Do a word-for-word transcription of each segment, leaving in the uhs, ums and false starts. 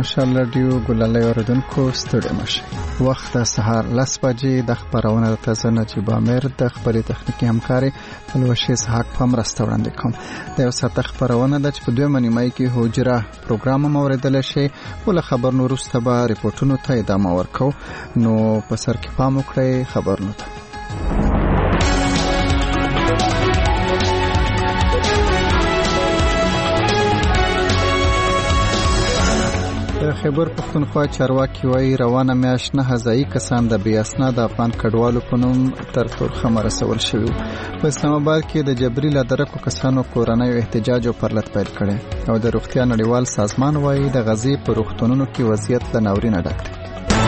مشال رادیو ګلالۍ اوریدونکو ستړي مشه. وخت د سهار لس بجې د خبرونه تازه نجیب امیر د خپلې تخنیکي همکاري پلوشي اسحاق په مرسته وړاندې کوم. د یو ساعت خبرونه د چې په دویمه نیمایي کې حجره پروګرام موریدل شي ول خبر نو وروسته به ریپورتونو ته ادامه ورکو. نو په سر کې پام وکړئ خبرونه ته. خیبر پختونخوا چارواکي وايي روانه میاشت نه هزایي کسان د بې اسناد افغان کډوالو په نوم تر تورخمه رسول شوي. په اسلام آباد کې د جبري لادرکو کسانو کورنۍ احتجاج او پرلط پیل کړي او د روغتیا نړیوال سازمان وايي د غزې په روغتونونو کې وضعیت له ناورینه ډک دی.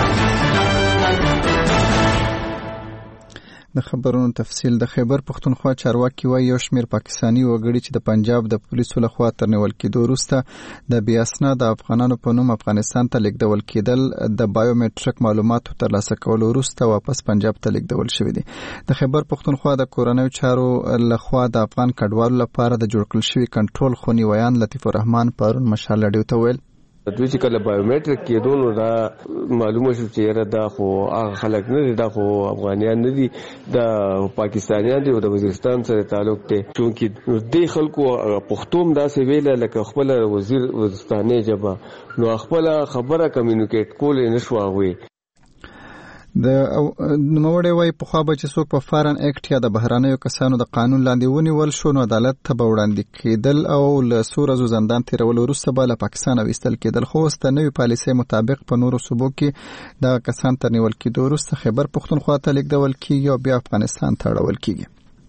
د خبرونو تفصیل. د خیبر پختونخوا چارواکي وايي یو شمېر پاکستاني وګړي چې د پنجاب د پولیسو لخوا تر نیول کېدو وروسته د بې اسناده افغانانو په نوم افغانستان ته لیږدول کېدل د بایومټریک معلوماتو ترلاسه کولو وروسته واپس پنجاب ته لیږدول شوي دي. د خیبر پختونخوا د کورنیو چارو لخوا د افغان کډوالو لپاره د جوړ کړل شوي کنټرول خونې ویان لطیف الرحمن پرون مشال رادیو ته ویل دوی چې کله بایومټریک کېدو نو دا معلومه شو چې دا خو هغه خلک نه دي، دا خو افغانیان نه دي، دا پاکستانیان دي او د وزیرستان سره تعلق دی. چونکې دې خلکو پښتوم داسې ویله لکه خپل وزیر وزیرستاني ژبه، نو خپل خبره کمیونیکیټ کول نه شو هغوی. د نوموړی وايي پخوا به چې څوک په فارن اکټ یا د بهرانیو کسانو د قانون لاندې ونیول شو نو عدالت ته به وړاندې کېدل او له څو ورځو زندان تېرولو وروسته به له پاکستانه ویستل کېدل. خو اوس د نوې پالیسۍ مطابق په نورو صوبو کې دغه کسان تر نیول کېدو وروسته خیبر پختونخوا ته لیږدول کېږي او بیا افغانستان ته اړول کېږي.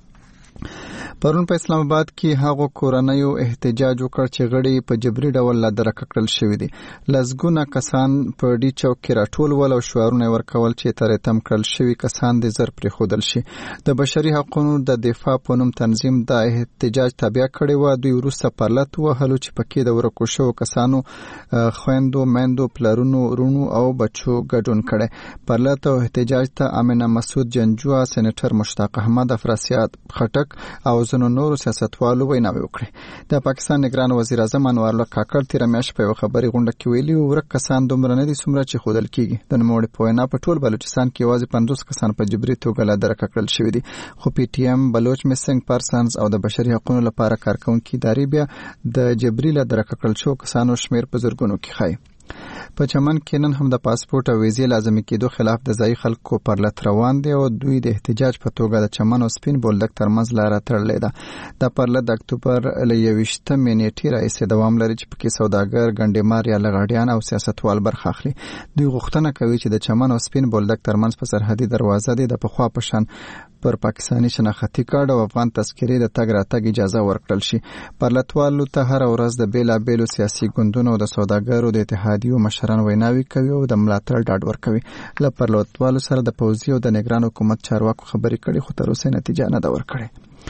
پرون په اسلام آباد کې هغو کورنیو احتجاج وکړ چې غړي په جبري ډول لادرک کړل شوي دي. لسګونه کسان په ډي چوک کې راټول ول او شعارونه ورکول چې تر تم کړل شوي کسان د زر پرېښودل شي. د بشري حقوقو د دفاع په نوم تنظیم د احتجاج تابع کړی و. دوی وروسته پرلط وهلو چې پکې د ورکو شوو کسانو خویندو، میندو، پلرونو، ورونو او بچو ګډون کړي. پرلط او احتجاج ته امینه مسعود جنجوه، سېنیټر مشتاق احمد، افراسیاب خټک او زنو نورو سیاستوالو ویناوې وکړي. د پاکستان نگران وزیر اعظم انور الله کاکړ تېره میاشت په یوه خبري غونډه کې ویلي ورک کسان دومره نه دي څومره چې ښودل کېږي. د نوموړي په وینا په ټول بلوچستان کې یوازې پنځوس کسان په جبري توګه لادرک کړل شوي دي. خو پی ټي ایم، بلوچ میسنګ پرسنز او د بشري حقوقو لپاره کارکونکي ادارې بیا د جبري لادرک کړل شوو کسانو شمېر په زرګونو کې ښایي. په چمن کې نن هم د پاسپورت او ویزې لازمي کېدو خلاف د ځایي خلکو پرلط روان دی او دوی د احتجاج په توګه د چمن او سپین بولدک ترمنځ لاره تړلې ده. دا پرلط د اکتوبر له یوویشتمې نیټې راهیسې دوام لري چې پکې سوداګر، ګنډېمار یا لغړیان او سیاستوال برخه اخلي. دوی غوښتنه کوي چې د چمن او سپین بولدک ترمنځ په سرحدي دروازه دی د پخوا په شان پر پاکستاني شناختي کارت او افغان تذکرې د تګ راتګ اجازه ورکړل شي. پرلطوالو ته هر ورځ د بیلابیلو سیاسي ګوندونو او د سوداګرو د اتحادیو مشران ویناوي کوي او د ملاتړ ډاډ ورکوي. له پرلطوالو سره د پوځي او د نگران حکومت چارواکو خبرې کړي خو تر اوسه نتیجه نه ده ورکړې.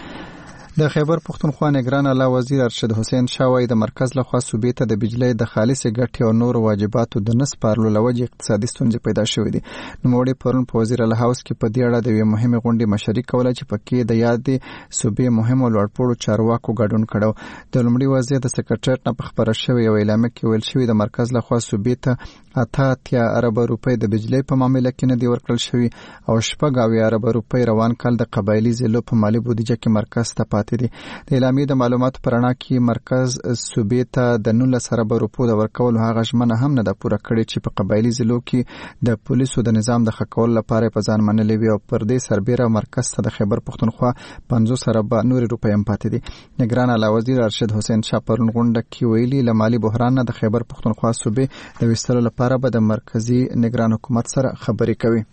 د خیبر پختونخوا نگران اعلی وزیر ارشد حسین شاه وايي د مرکز لخوا صوبې ته د بجلی د خالصې ګټې او نور واجباتو د نه سپارلو له وجې اقتصادي ستونزې پیدا شوې دي. نوموړي پرون په وزیر اعلی هاوس کې په دې اړه د یوې مهمې غونډې مشري کوله چې پکې د یادې صوبې مهمو لوړپوړو چارواکو ګډون کړو. د لومړي وزیر د سکرټریټ نه په خبره شوې یو اعلامیه کې ویل شوي د مرکز لخوا صوبې ته اته اتیا اربه روپۍ د بجلی په معامله کې نه دي ورکړل شوي او شپږ اویا اربه روپۍ روان کال د قبایلي ضلعو په مالي بودیجه کې مرکز ته پاتې دي. د اعلامیې د معلوماتو په رڼا کې مرکز صوبې ته د نولس اربه روپو د ورکولو هغه ژمنه هم نه ده پوره کړې چې په قبایلي ضلعو کې د پولیسو د نظام د ښه کولو لپاره په ځان منلې وي او پر دې سربیره مرکز ته د خیبر پختونخوا پنځوس اربه نورې روپۍ هم پاتې دي. نگران اعلی وزیر ارشد حسین شاه پرون غونډه کې ویلي له مالي بحران نه د خیبر پختونخوا صوبې د ویستلو لپاره به د مرکزی نگران حکومت سره خبرې کوي.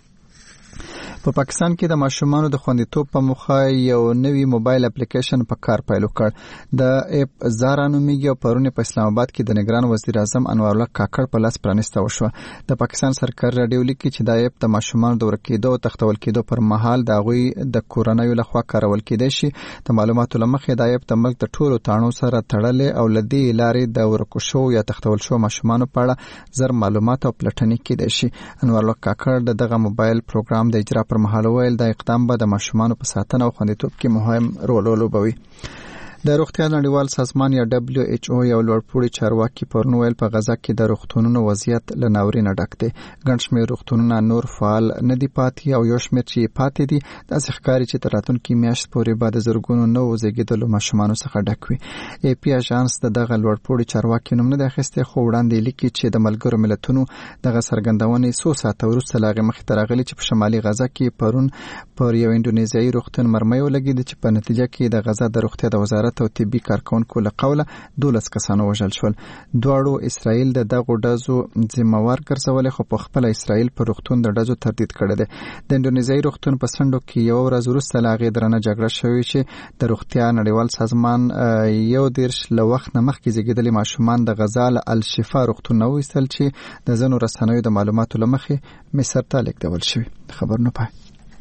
په پاکستان کې د ماشومانو د خوندیتوب په موخه یو نوی موبایل اپلیکیشن په کار پیل وکړ. د اپ زارا نومیږي او پرون په اسلام آباد کې د نگران وزیر اعظم انور الله کاکړ په لاس پرانیسته وشوه. د پاکستان سرکار رادیو لیکي چې دا اپ د ماشومانو د ورکېدو او تختول کېدو پر مهال د هغوی د کورنیو لخوا کارول کېدای شي. د معلوماتو له مخې دا اپ د ملک د ټولو تاڼو سره تړلې او له دې لارې د ورکو شو یا تختول شو ماشومانو په اړه زر معلومات او پلټنې کېدای شي. انور الله کاکړ دغه موبایل پروګرام د اجرا پر مهال ویل دا اقدام به د ماشومانو په ساتنه او خوندیتوب کې مهم رول ولوبوي. د روغتیا نړیوال سازمان یا دبليو ایچ او یو لوړپوړي چارواکي پرون ویل په غزا کې د روغتونونو وضعیت له ناورینه ډک دی. ګڼ شمېر روغتونونه نور فعال نه دي پاتې او یو شمېر چې پاتې دي داسې ښکاري چې تر راتلونکي میاشت پورې به د زرګونو نوو زیږېدلو ماشومانو څخه ډک وي. ای پی اژانس د دغه لوړپوړي چارواکي نوم نه دی اخیستی خو وړاندې لیکي چې د ملګرو ملتونو دغه څرګندونې څو ساعته وروسته له هغې مخکې ته راغلي چې په شمالي غزه کې پرون پر یو اندونیزیایي روغتون مرمۍ ولګېده چې په نتیجه کې د غزه د روغتیا د وزارت او طبي کارکوونکو له قوله دولس کسانو وژل شول. دواړو اسرائیل د دغو ډزو ذمهوار ګرځولې خو په خپله اسرائیل په روغتون د ډزو تردید کړی دی. د اندونیزیایي روغتون په څنډو کې یوه ورځ وروسته له هغې درنه جګړه شوې چې د روغتیا نړیوال سازمان یو دېرش له وخت نه مخکې زیږېدلي ماشومان د غزا له الشفا روغتون نه وایستل چې د ځینو رسنیو د معلوماتو له مخې مصر ته لیږدول شوي. خبرونه پای.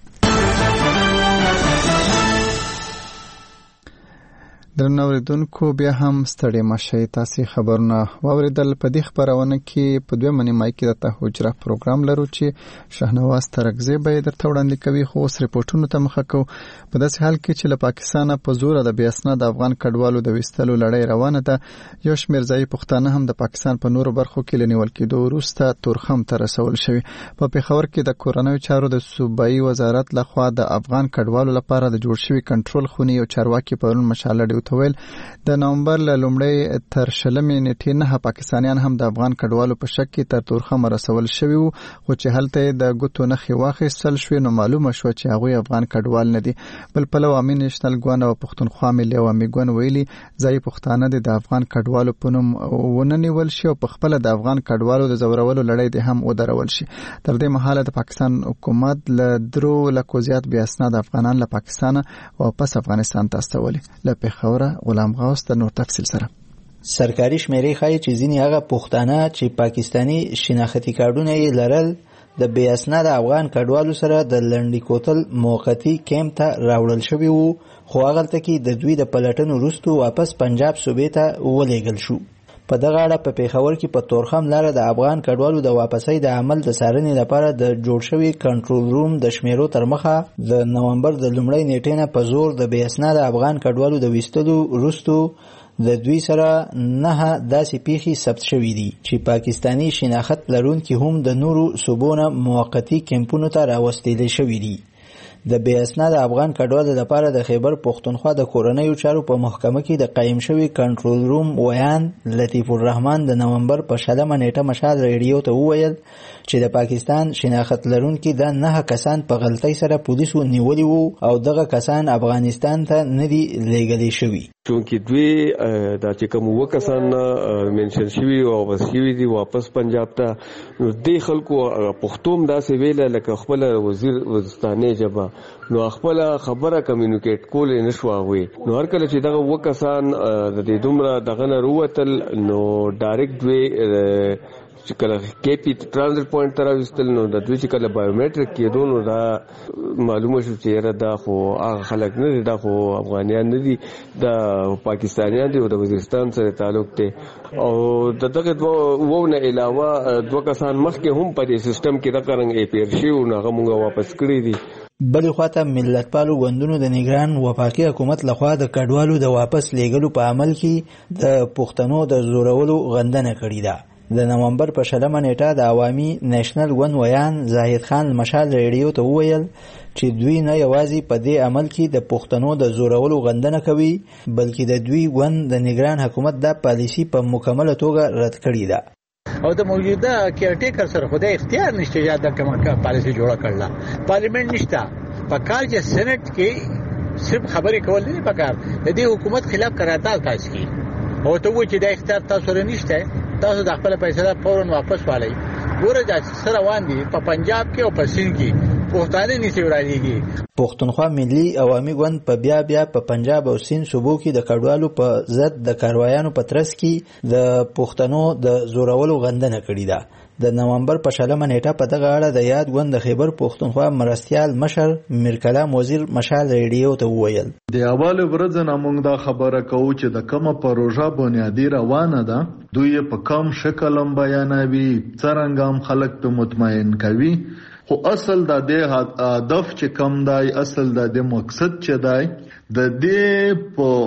درنو اوریدونکو بیا هم ستړي مشئ. تاسې خبرونه واوریدل. په دې خبرونه کې په دویمه نیمایي کې د حجره پروګرام لرو چې شهنواز ترکزی به یې درته وړاندې کوي خو اوس ریپورټونو ته مخه کوو. په داسې حال کې چې له پاکستانه په زوره د بې اسناده افغان کډوالو د ویستلو لړۍ روانه ده یو شمېر ځایي پښتانه هم د پاکستان په نورو برخو کې له نیول کېدو وروسته تورخم ته رسول شوي. په پېښور کې د کورنیو چارو د صوبایي وزارت لخوا د افغان کډوالو لپاره د جوړ شوي کنټرول خونې یو چارواکي پرون مشاله ویل د نومبر له لومړۍ تر شلمې نیټې نه پاکستانیان هم د افغان کډوالو په شک کې تر تورخم رسول شوي وو خو چې هلته د ګوتو نښې واخیستل شوې نو معلومه شوه چې هغوی افغان کډوال نه دي. بل پلو امي نیشنل ګوند او پښتونخوا ملي عوامي ګوند ویلي ځایي پښتانه د افغان کډوالو په نوم ونه نیول شي او په خپله د افغان کډوالو د ځورولو لړۍ دې هم ودرول شي. تر دې مهاله د پاکستان حکومت له درو لکو زیات بې اسناده افغانان له پاکستانه واپس افغانستان ته استولي. له پېښوره غلام غوث د نور تفصیل سره. سرکاري شمیرې ښایي چې ځینې هغه پښتانه چې پاکستاني شناختي کارډونه یې لرل د بې اسناده افغان کډوالو سره د لنډي کوتل موقتي کیمپ ته راوړل شوي وو خو هغلته کې د دوی د پلټنو وروسته واپس پنجاب صوبې ته ولېږل شو. په دغه اړه په پېښور کې په تورخم لاره د افغان کډوالو د واپسۍ د عمل د څارنې لپاره د جوړ شوي کنټرول روم د شمیرو تر مخه د نومبر د لومړۍ نیټې نه په زور د بې اسناده افغان کډوالو د ویستلو وروسته د دوی سره نه داسې پیښې ثبت شوي دي چې پاکستاني شناخت لرونکي هم د نورو صوبو نه موقتي کیمپونو ته راوستلی شوي دي. د بې اسناده افغان کډوالو لپاره د خیبر پښتونخوا د کورنیو چارو په محکمه کې د قایم شوي کنټرول روم ویان لطیف الرحمن د نومبر په شلمه نیټه مشال ریډیو ته وویل چې د پاکستان شناخت لرونکي د نه کسان په غلطۍ سره پولیسو نیولي وو او دغه کسان افغانستان ته نه دي لیږلي شوي. چونکې دوی دا چې کوم اووه کسان منشن شوي او واپس شوي دي واپس پنجاب ته نو دې خلکو پښتو هم داسې ویله لکه خپله وزیر وزستانۍ ژبه نو خپله خبره کمیونیکیټ کولی نه شوه هغوی نو هر کله چې دغه اووه کسان د دې دومره دغه نه راووتل نو ډایرکټ دوی چې کله کې پی ترانزیت پوینټ ته راوستل نو د دوی چې کله بایومیټریک کېدو نو دا معلومه شو چې یاره دا خو هغه خلک نه دي دا خو افغانیان نه دي دا پاکستانیان دي او د وزیرستان سره تعلق دی او د دغه دوه نه علاوه دوه کسان مخکې هم په دې سیستم کې دغه رنګ اپیر شي او هغه مونږ واپس کړي دي. بلې خواته ملتپالو ګوندونو د نګران وفاقي حکومت لخوا د کډوالو د واپس لیږلو په عمل کې د پښتنو د زورولو غندنه کړې ده. د نومبر په شلمه نیټه د عوامي نیشنل ګوند ویان زاهد خان مشال ریډیو ته وویل چې دوی نه یوازې په دې عمل کې د پښتنو د زورولو غندنه کوي بلکې د دوی ګوند د نګران حکومت دا پالیسي په مکمله توګه رد کړې ده او د موجوده کیرټیکر سره خدای اختیار نشته چې دا کومه پالیسي جوړه کړله. پارلیمنت نشته په کال چې سېنات کې صرف خبرې کول نه پکار د دې حکومت خلاف قرارداد پاس کی او ته و چې د اختیار تاسو سره نشته تاسو د خپل پیسې فورا واپس والئ. ګوره چې سره روان دي په پنجاب کې او په سند کې پښتانه نشي وړاندېږي. پښتونخوا ملي عوامي ګوند په بیا بیا په پنجاب او سند صوبو کې د کډوالو په ضد د کاروایانو په ترڅ کې د پښتنو د زورولو غندنه کړې ده. د نومبر په شلمه نیټه په دغه اړه د یاد ګوند د خیبر پښتونخوا مرستیال مشر میرکلام وزیر مشال ریډیو ته وویل د اول ورځ نه موږ دا خبره کوو چې د کومه پروژه بنیادی روانه ده دوی په کم شکل هم بیانوي څرنګه هم خلک په مطمئن کوي خو اصل د دې هدف چې کم دی اصل د دې مقصد چې دی د دې په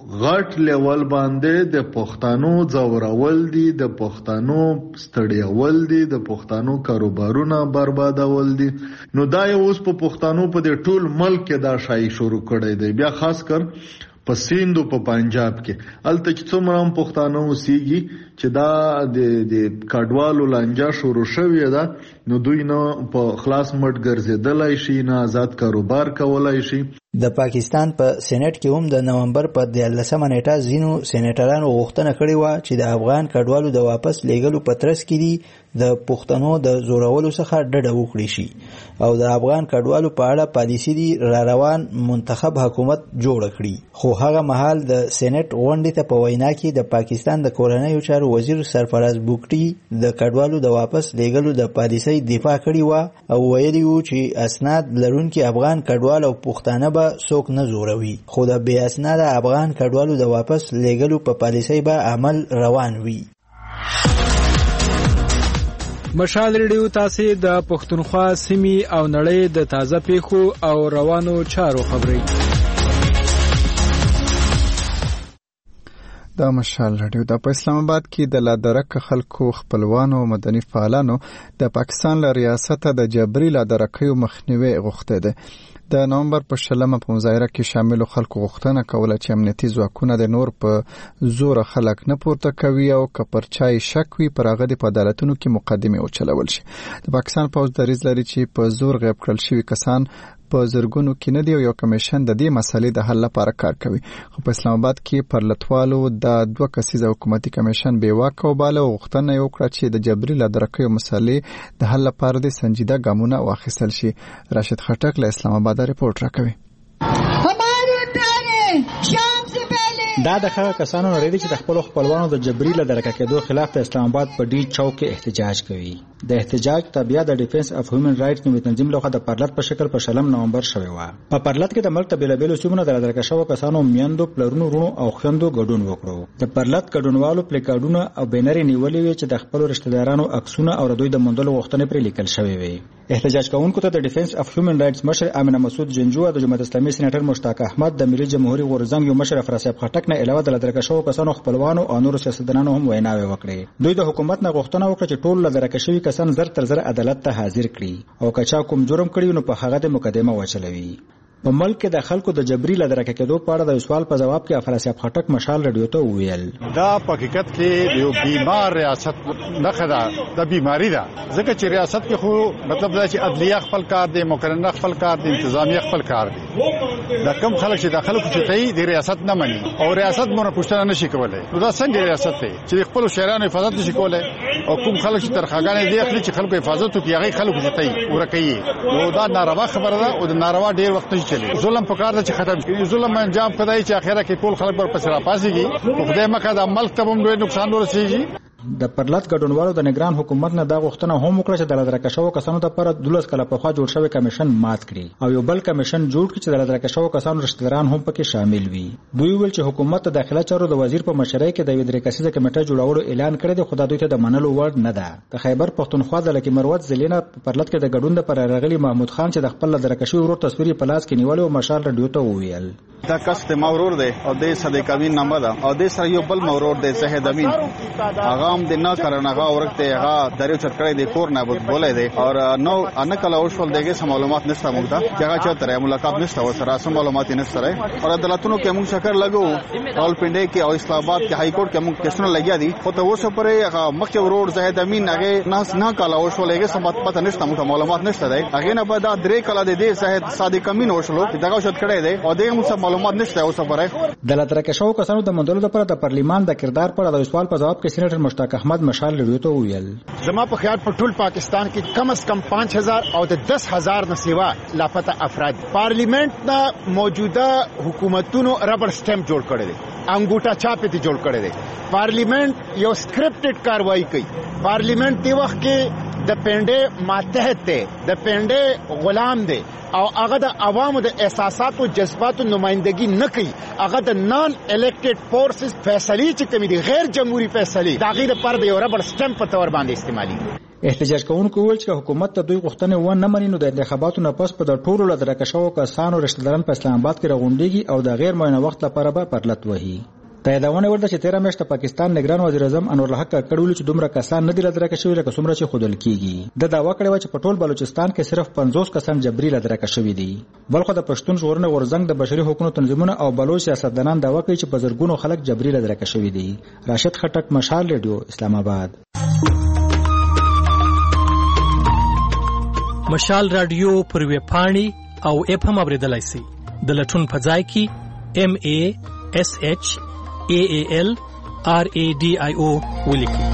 غټ لیول باندې د پښتنو ځورول دي، د پښتنو ستړیول دي، د پښتنو کاروبارونه بربادول دي. نو دا اوس په پښتنو په د ټول ملک کې دا شای شروع کړی دی. بیا خاص کر په سیند او په پنجاب کې الته چې څومره هم پښتانه اوسېږي چې دا د د کډوالو لانجه شروع شوې ده، نو دوی نه په خلاص مټ ګرځېدلی شي، نه آزاد کاروبار کولای شي. د پاکستان په پا سېنات کې هم د نومبر په دیارلسمه نیټه ځینو سېنیټرانو غوښتنه کړې وه چې د افغان کډوالو د واپس لیږلو په ترڅ کې دي د پښتنو د زورولو څخه ډډه وکړي شي او د افغان کډوالو په اړه پالیسي دي را روان منتخب حکومت جوړ کړي. خو هغه مهال د سېنات غونډې ته په وینا کې د پاکستان د کورنیو چارو وزیر سرفراز بوګټي د کډوالو د واپس لیږلو د پالیسۍ دفاع کړې وه او ویلي وو چې اسناد لرونکي افغان کډوال او پښتانه به څوک نه زوروي، خو د بې اسناده افغان کډوالو د واپس لیږلو په پالیسۍ به عمل روان وي. مشال ریډیو تاسو د پښتونخوا سیمې او نړۍ د تازه پیښو او روانو چارو خبري. د مشال ریډیو د اسلام آباد کې د لادرک خلکو خپلوانو او مدني فعالانو د پاکستان له ریاست د جبري لادرکیو مخنیوي غوښته ده. د نومبر په شلمه په مظاهره کې شامل خلکو غوښتنه کوله چې امنیتي ځواکونه د نور په زور خلک نه پورته کوي او که پر چای شک وي پر هغه د عدالتونو کې مقدمه وچلول شي. د پاکستان پوځ دریځ لري چې په زور غیب کړل شوي کسان په زرګونو کې نه دی او یو کمیشن د دې مسلې د حل لپاره کار کوي. خو په اسلام آباد کې پر لټوالو د دوه کسیزه حکومتي کمیشن بې واکه وباله او غوښتنه یې وکړه چې د جبري لادرکیو مسلې د حل لپاره د سنجیده ګامونه واخیستل شي. راشد خټک له اسلام آباد رپورټ راکوي. دا د هغه کسانو لري چې د خپل خپلوانو د جبري لادرکه کېدو خلاف د اسلام آباد په ډي چوک کې احتجاج کوي. د احتجاج تابع د ډیفنس اف هیومن رائټس نیو تنظیم لخوا د پرلط په شکل په شلم نومبر شوی و. په پرلط کې د ملک د بیلابیلو سیمونو د لادرکه شوو کسانو میندو پلرونو رونو او خويندو ګډون وکړو. د پرلط ګډونوالو پلیکارډونه او بینر نیولې وي چې د خپل رشتہ دارانو عکسونه او دوی د مندلو غوښتنې پر لیکل شوی وي. احتجاج کوونکو ته د ډیفنس اف هیومن رائټس مشر امینه مسعود جنجو او د جمهوریت اسلامي سېنیټر مشتاق احمد د ملي جمهوریت غورزنګ یو مشر افراسیاب خټک نه علاوه د لادرکه شوو کسانو خپلوانو او نور سیاستدانانو هم ویناوي وکړي. دوی د حکومت نه غوښتنه وکړه چې ټول لادرکه شوي کسان زر تر زر عدالت ته حاضر کړي او که چا کوم جرم کړی نو په هغه د مقدمه وچلوي. په ملک کې د خلکو د جبري لادرکه کېدو په اړه د سوال په جواب کې افراسیاب خټک مشال رادیو ته وویل دا په حقیقت کې یو بیمار ریاست نه خدا د بیماری ده، ځکه چې ریاست کې خو مطلب دا چې عدلیه خپل کار دی، مقرنه خپل کار دی، انتظامیه خپل کار دی. دا کم خلک چې د خلکو چې تای د ریاست نه مني او ریاست مونږ پوښتنه نشي کولای، نو دا څنګه ریاست دی چې خپل شهرانو حفاظت نشي کولای او کوم خلک چې ترخاګانې دی اخلي چې خلکو حفاظت کوي هغه خلکو چې تای ورکوي، نو دا ناروا خبره ده او د ناروا ډیر وخت نشي چلی. ظلم په کار ده چې ختم شي، ظلم انجام کړای چې اخره کې ټول خلک پر پسرا پاسيږي، خدای مکه دا ملک ته هم ډېر نقصان ورسیږي. د پرلط ګډونوالو د نگران حکومت نه دا غوښتنه هم وکړه چې د لادرکه شوو کسانو لپاره دولس کاله پخوا جوړ شوی کمیشن مات کړي او یو بل کمیشن جوړ کړي چې د لادرکه شوو کسانو رشتہداران هم پکې شامل وي. دوی ویل چې حکومت د داخله چارو د وزیر په مشرۍ کې د یو درې کسیزه کمیټه جوړولو اعلان کړی دی، خو دا دوی ته د منلو وړ نه ده. د خیبر پښتونخوا د لکه مروت زلینا په پرلط کې د ګډون د پر راغلي محمود خان چې د خپل لادرکه شوی ورور تصویر په لاس کې نیول او مشال رادیو ته وویل دا کس ته مورور دی او د صدیق امین نامه ده او د سره یو بل مورور دی زهید امین، هغه هم د نه کارن هغه ورکته هغه دریو چټکړې د کور نه بولای دی او نو ان کله اوښول دیګه سم معلومات نشته موږ ته چې هغه چاته ملاقات نشته او سره سم معلومات نشته او عدالتونو کې موږ شکر لګو راولپنډي کې او اسلام آباد کې های کورټ کې موږ کیسونه لګیا دي، خو ته اوسه پرې هغه مخکې ورور زهید امین هغه ناس نه کله اوښول دیګه سم پته نشته موږ معلومات نشته دی، هغه نه بعد درې کله د دې زهید صادق امین اوښلو دغه شت کړی دی او دغه موږ معلومات نشته اوسه پرې. د لادرکه شوو کسانو د مندلو لپاره د پارلیمان د کردار پر د سوال په جواب کې سېنیټر مشتاق احمد مشال رادیو ته ویل زما په خیال په ټول پاکستان کې کم از کم پانچ هزار او د دس هزار نه سیوا لاپته افراد پارلیمنت نه موجوده حکومتونو ربر سٹیمپ جوړ کړی دی، انګوټا چاپ ته جوړ کړی دی. پارلیمنت یو سکرپټډ کاروایی کوي، پارلیمنت دی وخت کې د پنده ماتحت دی، د پنده غلام دی او هغه د عوامو د احساسات او جذباتو نمائندګي نه کوي، هغه د نان الیکټډ فورسز فیصلې چې کوي دي غیر جمهوریت فیصلې دا غیر پر د یو ربر سٹیمپ په تور باندې استعمالي. احتجاج کوونکو وویل چې حکومت ته دوی غوښتنې ونه مني نو د انتخاباتو نه پس په د ټولو له درکه شوو کسانو رشته داران په اسلام آباد کې راغونډېږي او د غیر معینه وخت لپاره به پرلت وهي. د یادونه ورته چې تیره میاشت پاکستان نگران وزیر اعظم انور الحق کړي ویل چې دومره کسان نه دي لدرکه شوي لکه څومره چې ښودل کیږي. د دعوا کړې وه چې په ټول بلوچستان کې صرف پنځوس کسان جبري لدرکه شوي دي. بلخو د پښتون ژغورنې غورځنګ د بشري حقوقو تنظیمونه او بلوچ سیاستدانان دعوا کوي چې په زرګونو خلک جبري لدرکه شوي دي. راشد خټک، مشال ریډیو، اسلام آباد. مشال رادیو پر ویب پاڼې او اپ هم اوریدلای شئ. د لټون په ځای کې ام ای اس ایچ ای ای ال آر ای ډي آی او ولیکئ.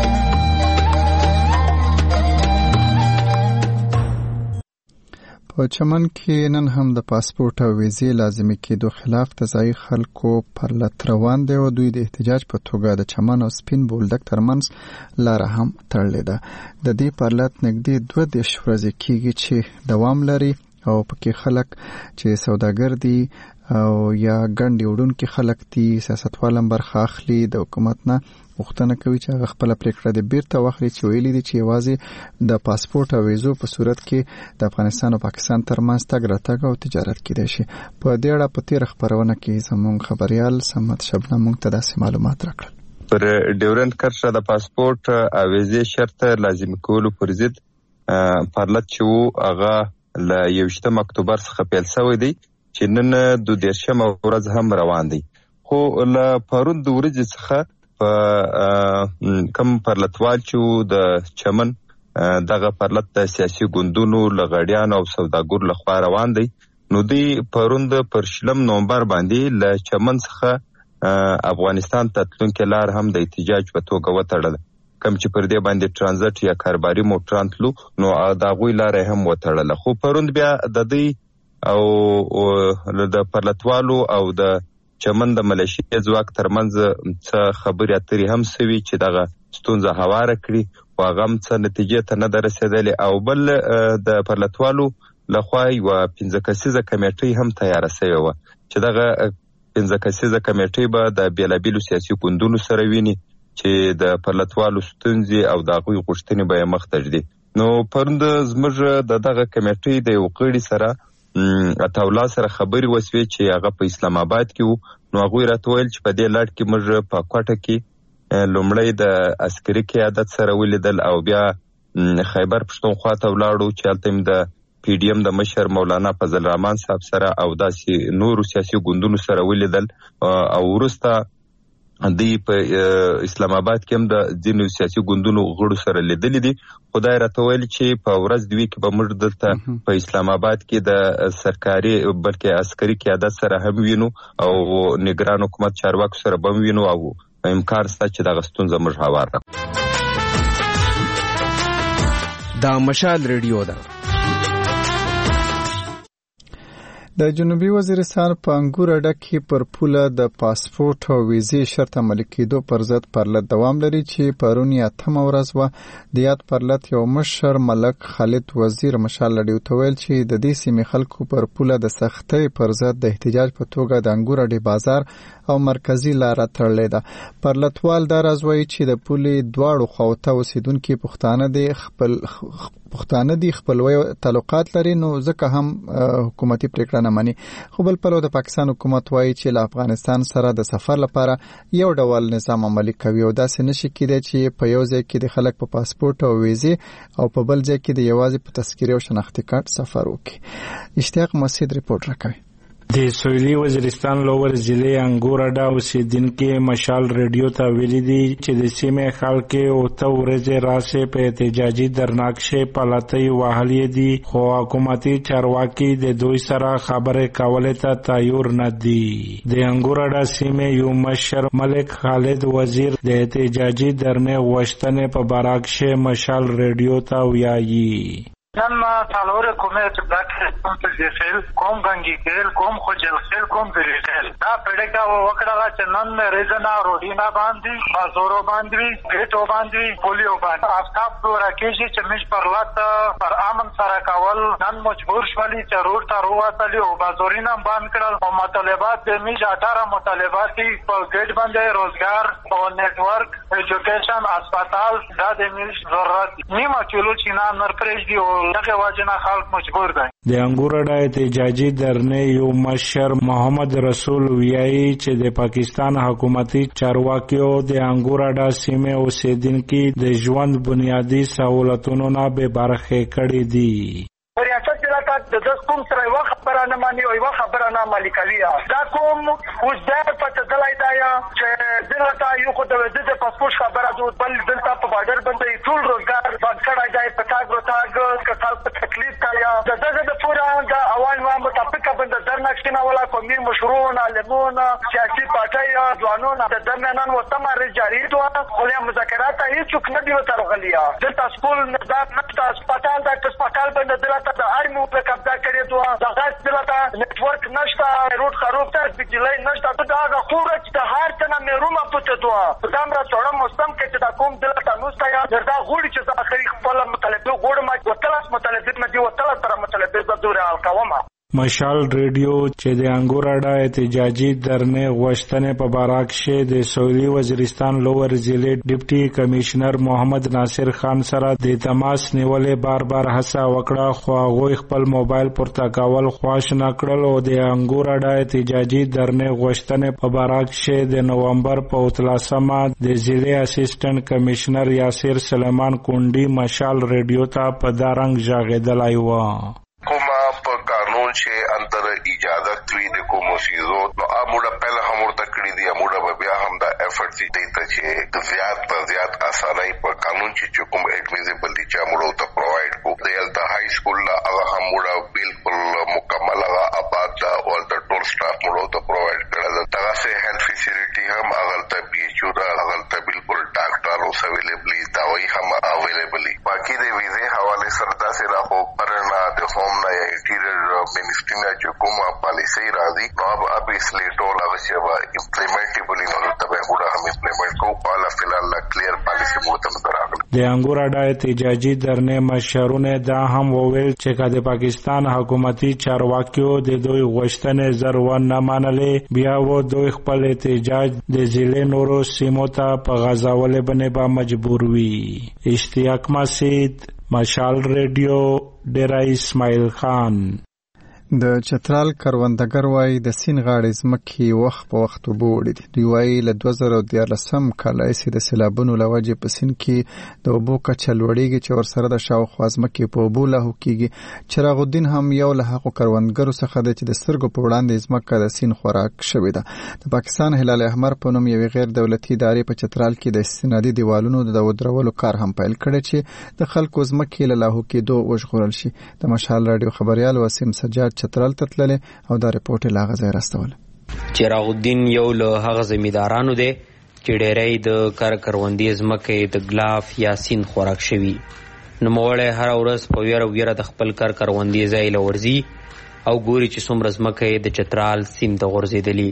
په چمن کې نن هم د پاسپورت او ویزې لازمي کېدو خلاف د ځایي خلکو پرلت روان دی او دوی د احتجاج په توګه د چمن او سپین بولدک ترمنځ لاره هم تړلې ده. د دې پرلت نږدې دوه دېرش ورځې کېږي چې دوام لري او پکې خلک چې سوداګر دي او یا ګڼې وړونکي خلک دي سیاستوال هم برخه اخلي د حکومت نه غوښتنه کوي چې هغه خپله پرېکړه د بیرته واخلي چې ویلي دي چې یوازې د پاسپورت او ویزو په صورت کې د افغانستان او پاکستان ترمنځ تګ راتګ او تجارت کیدای شي. په دې اړه په تېره خپرونه کې زموږ خبریال سمت شبنم موږ ته داسې معلومات راکړل. پر ډیورنډ کرښه د پاسپورت او ویزې شرط لازم کولو پر ضد پرلت چې وو هغه له یوویشتم اکتوبر څخه پیل شوی دی چې نن دوه دېرشمه ورځ هم روان دی. خو له پرون د ورځې څخه په کم پرلتوال چې د چمن دغه پرلت د سیاسي ګوندونو له غړیانو او سوداګرو لخوا روان دی. نو دوی پرون د پر شلم نومبر باندې له چمن څخه افغانستان ته تلونکې لار هم د احتجاج په توګه وتړله. کم چې پر دې باندې ترانزیت یا کاروباري موټران تلو نو د هغوی لاره هم وتړله. خو پرون بیا د دوی او د پرلتوالو او د چمن د ملیشیا ځواک ترمنځ څه خبرې اترې هم سوي چې دغه ستونزه هواره کړي خو هغه هم څه نتیجې ته نه ده رسېدلې. او بل د پرلتوالو لخوا یوه پنځه کسیزه کمیټۍ هم تیاره سوې وه چې دغه پنځه کسیزه کمیټۍ به د بېلابېلو سیاسي ګوندونو سره ویني چې د پرلتوالو ستونزې او د هغوی غوښتنې به یې مخته ږدي. نو پرون زموږ د دغه کمیټۍ د یو غړي سره عطاالله سره خبرې وسوې چې هغه په اسلام آباد کې وو. نو هغوی راته ویل چې په دې لړ کې موږ په کوټه کې لومړی د عسکري قیادت سره ولیدل او بیا خیبر پښتونخوا ته ولاړو چې هلته مې د پی ډي ایم د مشر مولانا فضل الرحمن صاحب سره او داسې نورو سیاسي ګوندونو سره ولیدل. او وروسته دوی په اسلام آباد کې هم د ځینو سیاسي ګوندونو غړو سره لیدلي دي. خدای راته ویل چې په ورځ دوی کې به موږ دلته په اسلام آباد کې د سرکاري بلکې عسکري قیادت سره هم وینو او نگران حکومت چارواکو سره به هم وینو او امکان شته چې دغه ستونزه موږ هواره کړو. دا مشال ریډیو ده. د جنوبي وزیرستان په انګور اډه کې پر پوله د پاسپورت او ویزې شرط عملي کېدو پر ضد پرلت دوام لري چې پرون یې اتمه ورځ وه. د یاد پرلت یو مشر ملک خالد وزیر مشال ریډیو ته ویل چې د دې سیمې خلکو پر پوله د سختۍ پر ضد د احتجاج په توګه د انګور اډې بازار او مرکزي لاره تړلې ده. پرلتوال دا راز وایي چې د پولې دواړو خواو ته اوسېدونکي پښتانه دي خپل پښتانه دي خپلوي تعلقات لري نو ځکه هم حکومتي پریکړه نه مني. خو بل پلو د پاکستان حکومت وایي چې له افغانستان سره د سفر لپاره یو ډول نظام عملي کوي او داسې نشي کېدای چې په یو ځای کې د خلک په پاسپورت او ویزې او په بل ځای کې د یوازې په تذکرې او شناختي کارت سفر وکړي. اشتیاق مسعود رپورټ راکوي. د سویلي وزیرستان لوور ضلع انګور اډه اوسیدونکو مشال ریډیو ته ویلي دي چې د سیمې خلک اوته ورځې راسه په احتجاجي درناکشه پالاتي وهلې دي خو حکومتي چارواکي د دوی سره خبرې کولې ته تیار نه دي. د انګور اډه سیمې یو مشر ملک خالد وزیر د احتجاجي درنې غوښتنې په باره کې مشال ریډیو ته ویایي. نن څلور کومه چې بلک کوم څه خیل کوم غنګي خیل کوم خوجل خیل کوم ذری خیل دا پړکا وکړه چې نن ریزنا روډینا باندې بازورو باندې ګټو باندې پولیو باندې افتاب پورا کېږي چې مش پر لات پر امن سره کول نن مجبور شولي چې روډ ته وروتلی او بازورینا باندې کړل او مطالبات د میج اټاره مطالبات په ګټ باندې روزګار او نتورک ایجوکیشن هسپتال دا د میج ضرورت نیمه کیلو چې نه نر پرېږ دی او دغه واجنه خلک مجبور دي. د انګور اډا احتجاجي درنې یو مشر محمد رسول ویایي چې د پاکستان حکومتي چارواکیو د انګور اډا سیمې اوسیدونکو د ژوند بنیادی سہولتونو نه بې برخې کړې دي. ریاست علاقه د داس کوم سره یو خبره نه مانی او یو خبره نه مالي کوي دا کوم اوس د پته دلای دا چې دلته یو خو د د پاسپورت خبره جو بل دلته په بارډر باندې ټول روزګار بند کړای دی په تاګ روتاګ کثال په تکلیف کایا د دغه د پورا د اوان و مطابق باندې درنښتنه ولا کومي مشروعون علمون سیاسي پارټي ځوانون د درننن وتمر جاری دوه خو له مذاکرات هیڅ نه دی وترغلیا دلته سکول نظام نشته هسپتال د هسپتال باندې دلته د ارمو په قبضه کړی دوه د غاز دلته نتورک نشته روډ خراب ده بجلی نشته دا د خورج د هر څه نه مرومه پته دوه دا مر څوړم مستم کې د کوم دلته نوسته یا دا غوړي چې د اخري خپل مطالبه غوړ ما وتلس مطالبه مې وتلس تر مطالبه د دوره القومه. مشال ریډیو چې د انګور اډا احتجاجي درنې غوښتنې په باره کې د سعودي وزیرستان لوور ضلع ډیپټي کمشنر محمد ناصر خان سره د تماس نیولې بار بار هڅه وکړه خو هغوی خپل موبایل پورته کول خواش نه کړل او د انګور اډا احتجاجي درنې غوښتنې په باره کې د نومبر په اتلسمه د ضلع اسسټنټ کمشنر یاسر سلیمان کونډي مشال ریډیو ته په دارنګ ژغېدلی و. کومه په قانون چې اندر اجازت وی د کوم سیزو نو اموړه پهل هم ورته کړی دی اموړه بیا هم دا افورت دي ته چې زیات تر زیات اسانه په قانون چې کوم ایڈمیزیبل دي چې اموړه ته پرووایډ کو د هاي سکول لا هغه هم وړه بالکل مکمل هغه آباد دا او د ټول سټاف موږ ته پرووایډ کړل دا سه هیلث فیسیلیټي هم هغه ته بي ایچ او دا هغه ته بالکل ډاکټر او اویلیبل دوايي هم اویلیبل باقي د ویزه حواله سره تاسو راخو پرنا د ہوم نه انټیریئر منسټری نه چې کومه پالیسي راځي نو اب اب اسلی ټول هغه چې وا امپلیمنټیبل نه ته به وړه هم امپلیمنټ کو پاله فلال لا کلیر پالیسي مو ته راغله. د انګور اډا احتجاجي درنې مشرونه دا هم وویل چې د پاکستان حکومتي چارواکیو د دوی غوښتنې زر و نه منلې بیا و دوی خپل احتجاج د ضلع نورو سیمو ته په غځولو باندې به مجبور وي. اشتیاق مسید مشال ریډیو ډیرا اسماعیل خان. د چترال کروندګر وای د سین غاړې ځمکې وخت په وخت اوبه وړي دي. دوی وایي له دوه زره دیارلسم کال راهیسې د سیلابونو له وجې په سین کې د اوبو کچه لوړېږي چې ورسره د شاوخوا ځمکې په اوبو لاهو کېږي. چراغ الدین هم یو له هغو کروندګرو څخه دی چې د سترګو په وړاندې ځمکه د سین خوراک شوې ده. د پاکستان هلال احمر په نوم یوې غیر دولتي ادارې په چترال کې د استنادي دیوالونو د ودرولو کار هم پیل کړی چې د خلکو ځمکې له لاهو کېدو وژغورل شي. د مشال راډیو خبریال وسیم سجاد چترال ته تللی او دا رپورټ یې لا هغه ځای راستولی. چراغ الدین یو له هغه زمیندارانو دی چې ډېری د کر کروندې ځمکې د ګلاف یا سیند خوراک شوي. نوموړی هره ورځ په ویره ویره د خپل کر کروندې ځای له ورځي او ګوري چې څومره ځمکه د چترال سیند ته غورځېدلي.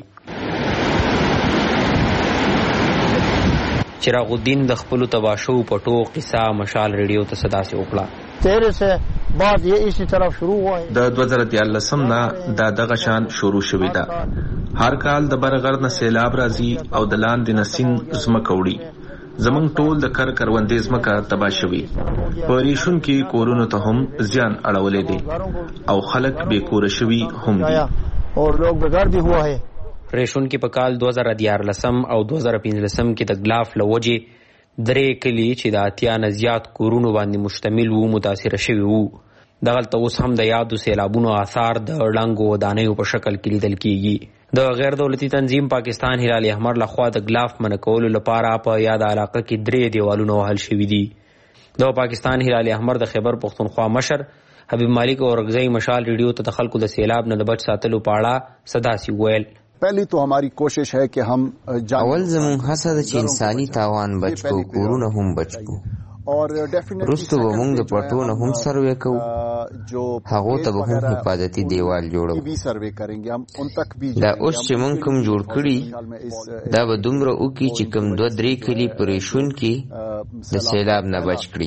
چراغ الدین د خپلو تباشو پټو قصه مشال ریډیو ته صداسې وکړه. تیرے سے بعد یہ اسی طرف شروع ہوا ہے. د دوه زره دیارلسم نه دا دغه شان شروع شوی ده. هر کال د برغر نه سیلاب راځي او د لاندې نه سیند ځمکه وړي. زمونږ ټول د کر کروندې ځمکه تباه شوي. په ریشون کې کورونو ته هم زیان اړولی دی او خلک بې کوره شوي هم دي. اور لوگ بغیر بھی ہوا ہے. ریشون کې په کال دوه زره دیارلسم او دوه زره پنځلسم کې د ګلاف له وجې درې کلي چې د اتیا نه زیات کورونو باندې مشتمل وو متاثره شوي وو. دغلته اوس هم د یادو سیلابونو آثار د ړنګو ودانیو په شکل کې لیدل کیږي. د غیر دولتي تنظیم پاکستان هلال احمر لخوا د ګلاف منع کولو لپاره په یاد علاقه کې درې دیوالونه وهل شوي دي. د پاکستان هلال احمر د خیبر پختونخوا مشر حبیب مالک اورغزی مشال ریډیو ته د خلکو د سیلاب نه د بچ ساتلو په اړه صداسې وویل. پہلی تو ہماری کوشش ہے کہ ہم اول زمون هڅه ده چې انساني تاوان بچ کو کورونه هم بچ کو وروسته به موږ د پټونه هم سروې کوو، هغو ته به هم حفاظتي دیوال جوړو. دا اوس چې موږ کوم جوړ کړي دا به دومره وکړي چې کوم دوه درې کلي پرې شونکي د سیلاب نه بچ کړي.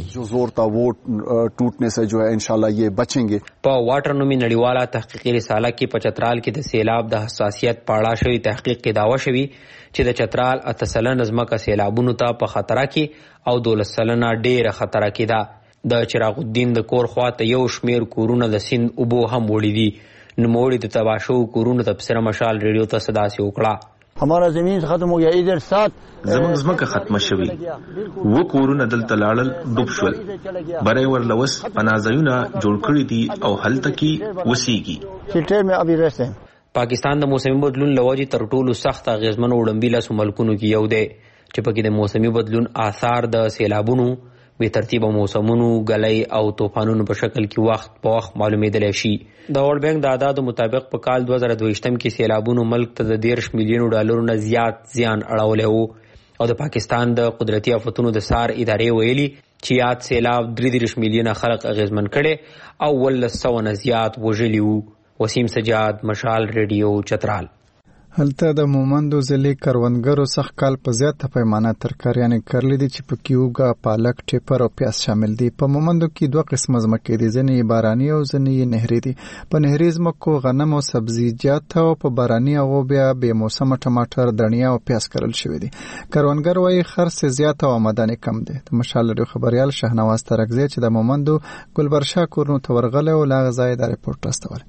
په واټر نومي نړیواله تحقیقي رساله کې په چترال کې د سیلاب د حساسیت په اړه شوي تحقیق کې دعوه شوي چې د چترال اته سلنه ځمکه سیلابونو ته په خطره کې او دولس سلنه ډېره خطره کې ده. د چراغ الدین د کور خواته یو شمیر کورونه د سیند اوبو هم وړي دي. نوموړي د تباه شوو کورونو تبصره مشال ریډیو ته داسې وکړه: हमारा जमीन ختم हो गया इधर साथ زمونږ ځمکه ختمه شوې، و کورونه دلته لاړل ډوب شول، بری ورله اوس پناهځایونه جوړ کړي دي او هلته کې اوسېږي. پاکستان د موسمي بدلون له وجې تر ټولو سخت اغېزمنو وړاندبیلسو ملکونو کې یو دی چې پکې د موسمي بدلون آثار د سیلابونو، بې ترتیبه موسمونو، ګلۍ او طوفانونو په شکل کې وخت په وخت معلومېدلی شي. د ورلډ بینک د اعدادو مطابق په کال دوه زره دویشتم کې سیلابونو ملک ته د دېرش میلیونو ډالرو نه زیات زیان اړولی و او د پاکستان د قدرتي آفتونو د سار ادارې ویلي چې یاد سیلاب درې دېرش میلیونه خلک اغېزمن کړي او اوولس سوه نه زیات وژلي وو. وسیم سجاد، مشال ریډیو، چترال. هلته د مومندو ضلع کروندګرو سخت کال په زیاته پیمانه ترکاریانې کرلې دي چې پکې اوږه، پالک، ټیپر او پیاز شامل دي. په مومندو کې دوه قسمه ځمکې دي، ځینې یې باراني او ځینې یې نهري دي. په نهري ځمکو غنم او سبزیجات او په باراني هغو بیا بې موسمه ټماټر، دڼیا او پیاز کرل شوي دي. کروندګر وایي خرڅ زیات او آمدن کم دی. د مشال ریډیو خبریال شهنواز ترکزی چې د مومندو ګلبرشا کورونو ته ورغلی او له هغه ځایه دا رپورټ راستولی.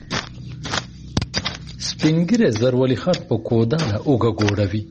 سپینګیره زرولي خان په کوداله اوګه ګوډوي.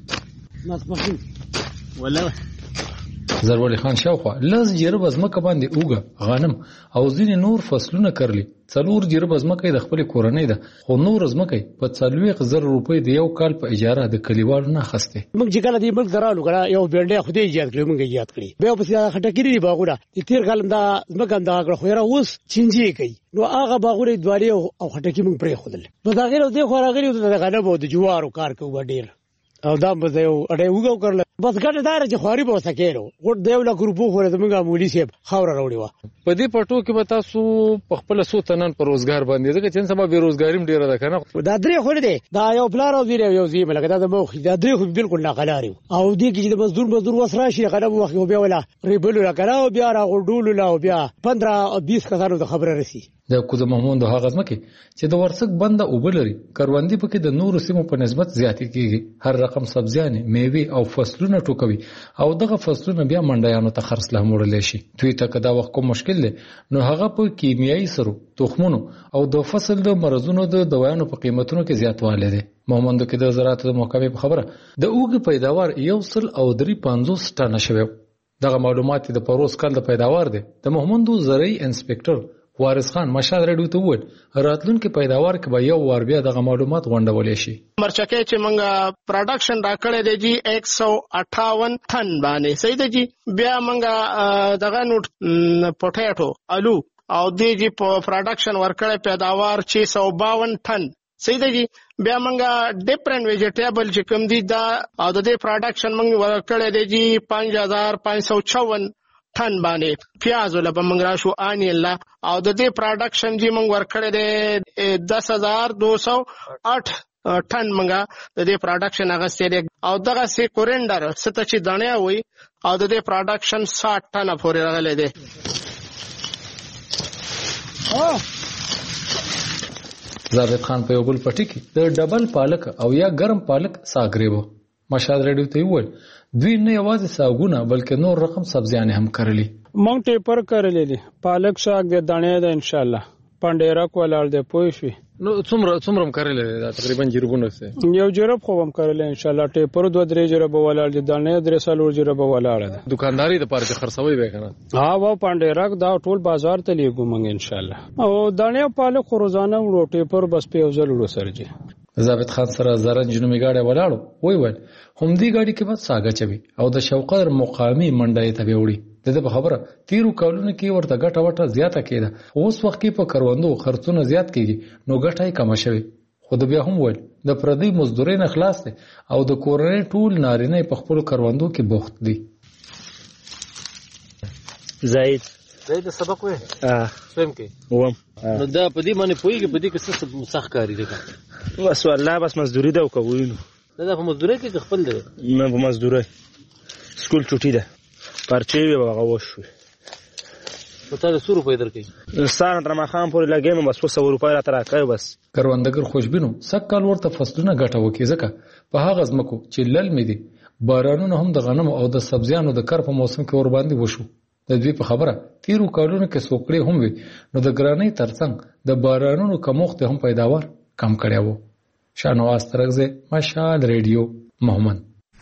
زرولي خان شاوخوا لس جربه ځمکه باندې اوګه، غنم او ځینې نور فصلونه کرلي. څلور جربه ځمکه د خپلې کورنۍ ده، خو نور ځمکه په څلوېښت زره روپۍ د یو کال په اجاره د کلیوالو نه اخیستې. موږ چې کله دې ملک ته راغلو کنه یو بېنډۍ خدای ایجاد کړی، موږ ایجاد کړی، بیا پسې خټکي دي باغونه د تېر کال دا ځمکه همدغه کړه، خو یاره اوس چینجې کوي. نو هغه باغونه دوالې او خټکي موږ پرېښودل. نو د هغې نه دې خوا راغلي د غنمو د جوارو کار کوو ډېر او دا به زه یو اډی اوږه وکړله. بس ګټه دا ده چې خواري به ورته کېرو غوټ د یو لک روپو خو زموږ مولي صاحب خاوره راوړې وه. په دې پټو کې به تاسو په خپله څو تنان په روزګار باندې، ځکه چې نن سبا بېروزګاري هم ډېره ده که نه؟ دا درې خو نه دی، دا یو پلار او زوی یو زوی لکه دا زما دا درې خو بلکل ناقلار یو. او دې کې چې د مزدور مزدور وس راشي غنم وخت بیا ولا ریبلو له که نه او بیا راغونډولو له او بیا پندره بیس کسانو ته خبره رسي. د کوزه محمود هغه ځمکې چې د ورڅک بنده اوبه لري، کروندې پکې د نورو سیمو په نسبت زیاتې کېږي. هر رقم سبزیانې، میوې او فصلونه ټوکوي او دغه فصلونه بیا منډیانو ته خرڅ له موړلی شي. دوی ته که دا وخت کوم مشکل دی نو هغه په کیمیایي سرو، تخمونو او د فصل د مرضونو د دوایانو په قیمتونو کې زیاتوالی دی. مومندو کې د زراعت د محکمې په خبره د اوږې پیداوار یو سل او درې پنځوس ټنه شوی. دغه معلومات د پروس کال د پیداوار دی. د مومندو زرعي انسپکټر وارث خان مشال ریډیو ته وویل راتلونکي پیداوار کې به یو وار بیا دغه معلومات غونډولی شي. مرچکې چې موږ پروډکشن راکړی دی جی ایک سو اٹھاون ټن باندې صحیح دی جی. بیا موږ دغه نوټ پوټیټو الو او دی جی پروډکشن ورکړی پیداوار چې سو باون ټن صحیح دی جی. بیا موږ ډیفرنٹ ویجیټیبل چې کوم دي دا او د دې پروډکشن موږ ورکړی دی جی پنځ هزار پنځ سو چون ټن باندې. پیاز له به موږ راشو آنی الله او د دې پروډکشن جی موږ ورکړی دی دس هزار دو سو اٹھ ټن موږ د دې پروډکشن اغستی دی. او دغه سي کورینډر څه ته چې دڼیا وي او د دې پروډکشن ساټ ټنه پورې راغلی دی. زاوید خان په یو بل پټي کې د ډبل پالک او یا ګرم پالک ساګریبو. مشال ریډیو ته وویل دوی نه یوازې ساګونه بلکې نور رقم سبزیانې هم کرلي. مونږ ټیپر کرلی دي، پالک شاک دی، دڼې ده، انشاءالله پنډیرک ولاړ دی، پوه شوې. نو څومره څومره هم کرلی دی؟ دا تقریبا جربونه څه؟ یو جرب خو هم کرلی انشاءالله. ټیپر دوه درې جربه ولاړ دي، دڼې درې څلور جربه ولاړه ده. دکانداري دپاره چې خرڅوئ به که نه؟ ها و پنډیرک دا ټول بازار ته لیږو موږ انشاءالله. او دڼې پالک خو روزانه وړو، ټیپر بس په یو ځل وړو سر جي. ثابت خان سره زرنج نومي ګاډی ولاړو. وی ویل همدې ګاډي کې به ساګه چوي او د شوقدر مقامي منډۍ ته به وړي. د ده په خبره تیرو کالونو کې ورته ګټه وټه زیاته کېده، اوس وخت کې په کروندو خرڅونه زیات کېږي نو ګټه یې کمه شوې. خو د بیا هم ویل د پردۍ مزدورۍ نه خلاص دی او د کورنۍ ټول نارینه په خپلو کروندو کې بوخت دي. زاید زاید سبق وې اه سم کې وم نو دا په دې باندې پويږي په دې کې څه سخت کاری دی بس والله بس مزدوري ده کوو نو دا په مزدوري کې خپل دی نه په مزدوري سکول چټي ده پرچې وي هغه وشو په تا څو روپۍ درکې سان تر ما خام پورې لګیم بس څو روپۍ را تر راکای بس کروندګر خوشبینو سکه ورته فصلونه ګټه وکي ځکه په هغه ځمکو چې لل مې دي بارانونه هم د غنمو او د سبزیانو د کر په موسم کې ور باندې وشو د دې په خبره تیرو کارونو کې سوکړې هم وي نو د ګرانۍ ترڅنګ د بارانونو کمښت هم پیداوار کم کړی وو شانواز ترغزه مشال ریډیو محمد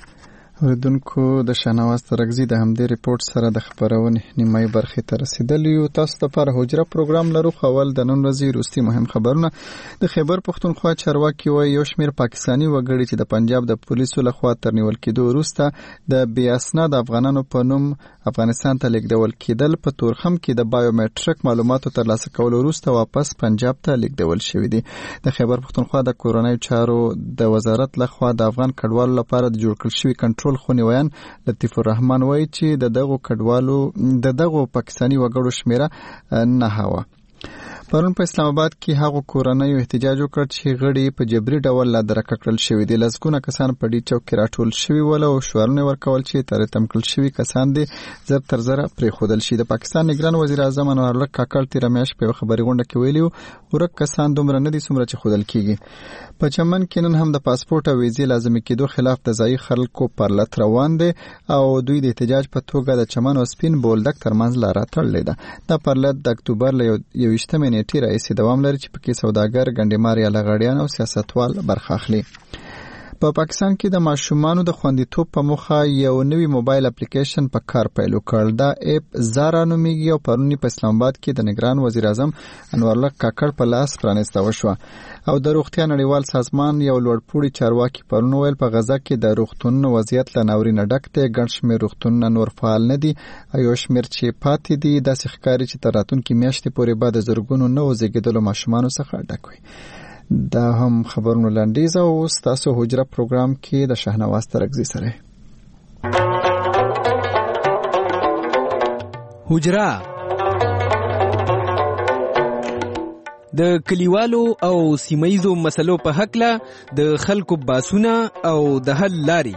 اوریدونکو د شانواز ترغزي د همدې ریپورت سره د خبرونې نیمه برخه ته رسیدلی یو تاسو ته پر حجره پروګرام لرو خول د نن ورځې روستي مهم خبرونه د خیبر پختونخوا چارواکي وایي یو شمېر پاکستانی وګړي چې د پنجاب د پولیسو لخوا تر نیول کېدو وروسته د بې اسناد افغانانو په نوم افغانستان ته لیږدول کېدل په تورخم کې د بایومټریک معلوماتو ترلاسه کولو وروسته واپس پنجاب ته لیږدول شوي دي د خیبر پختونخوا د کورنۍ چارو د وزارت لخوا د افغان کډوالو لپاره د جوړ کړل شوي کنټرول خونیویان لطیف الرحمن وایي چې د دغو کډوالو د دغو پاکستانی وګړو شمیره نه هوا پرون په اسلام آباد کې هغه کورنۍ احتجاج وکړ چې غړي په جبري ډول لا درک کړل شوی دي لزګونه کسان په ډی چوک کې راټول شوی ول او شورونه ورکول چې تر تم کړل شوی کسان دي زر تر زر پرې خودل شي د پاکستان نگران وزیر اعظم انور الله کاکړ تیر میاش په خبري غونډه کې ویلي ورک کسان دومره نه دي څومره چې خودل کیږي په چمن کې نن هم د پاسپورت او ویزې لازمي کېدو خلاف د ځای خلکو پر لټ روان دي او دوی د احتجاج په توګه د چمن او سپین بولدک ترمنځ لاره تړلې ده د پر لټ د اکتوبر له یوویشتمې نیټې راځي دوام لري چې پکې سوداګر ګنډمار یا لغړیان او سیاستوال برخه اخلي په پاکستان کې د ماشومانو د خوندیتوب په موخه یو نوی موبایل اپلیکیشن په کار پیل وکړ دا اپ زارا نومیږي او پرونی په اسلام آباد کې د نگران وزیر اعظم انور الله کاکړ په لاس پرانیسته وشو او د روغتیا نړیوال سازمان یو لوړپوړي چارواکي پرون ویل په غزا کې د روغتونونو وضعیت له ناورینه ډک دی ګڼ شمېر روغتونونه نور فعال نه دي او یو شمېر چې پاتې دي داسې ښکاري چې تر راتلونکي میاشتې پورې به د زرګونو نوو زیږېدلو ماشومانو څخه ډک وي دا هم خبرونه لنډیز او تاسو حجره پروګرام کې د شهنواز ترغزي سره حجره د کلیوالو او سیمایزو مسلو په حق له د خلکو باسونه او د حل لاري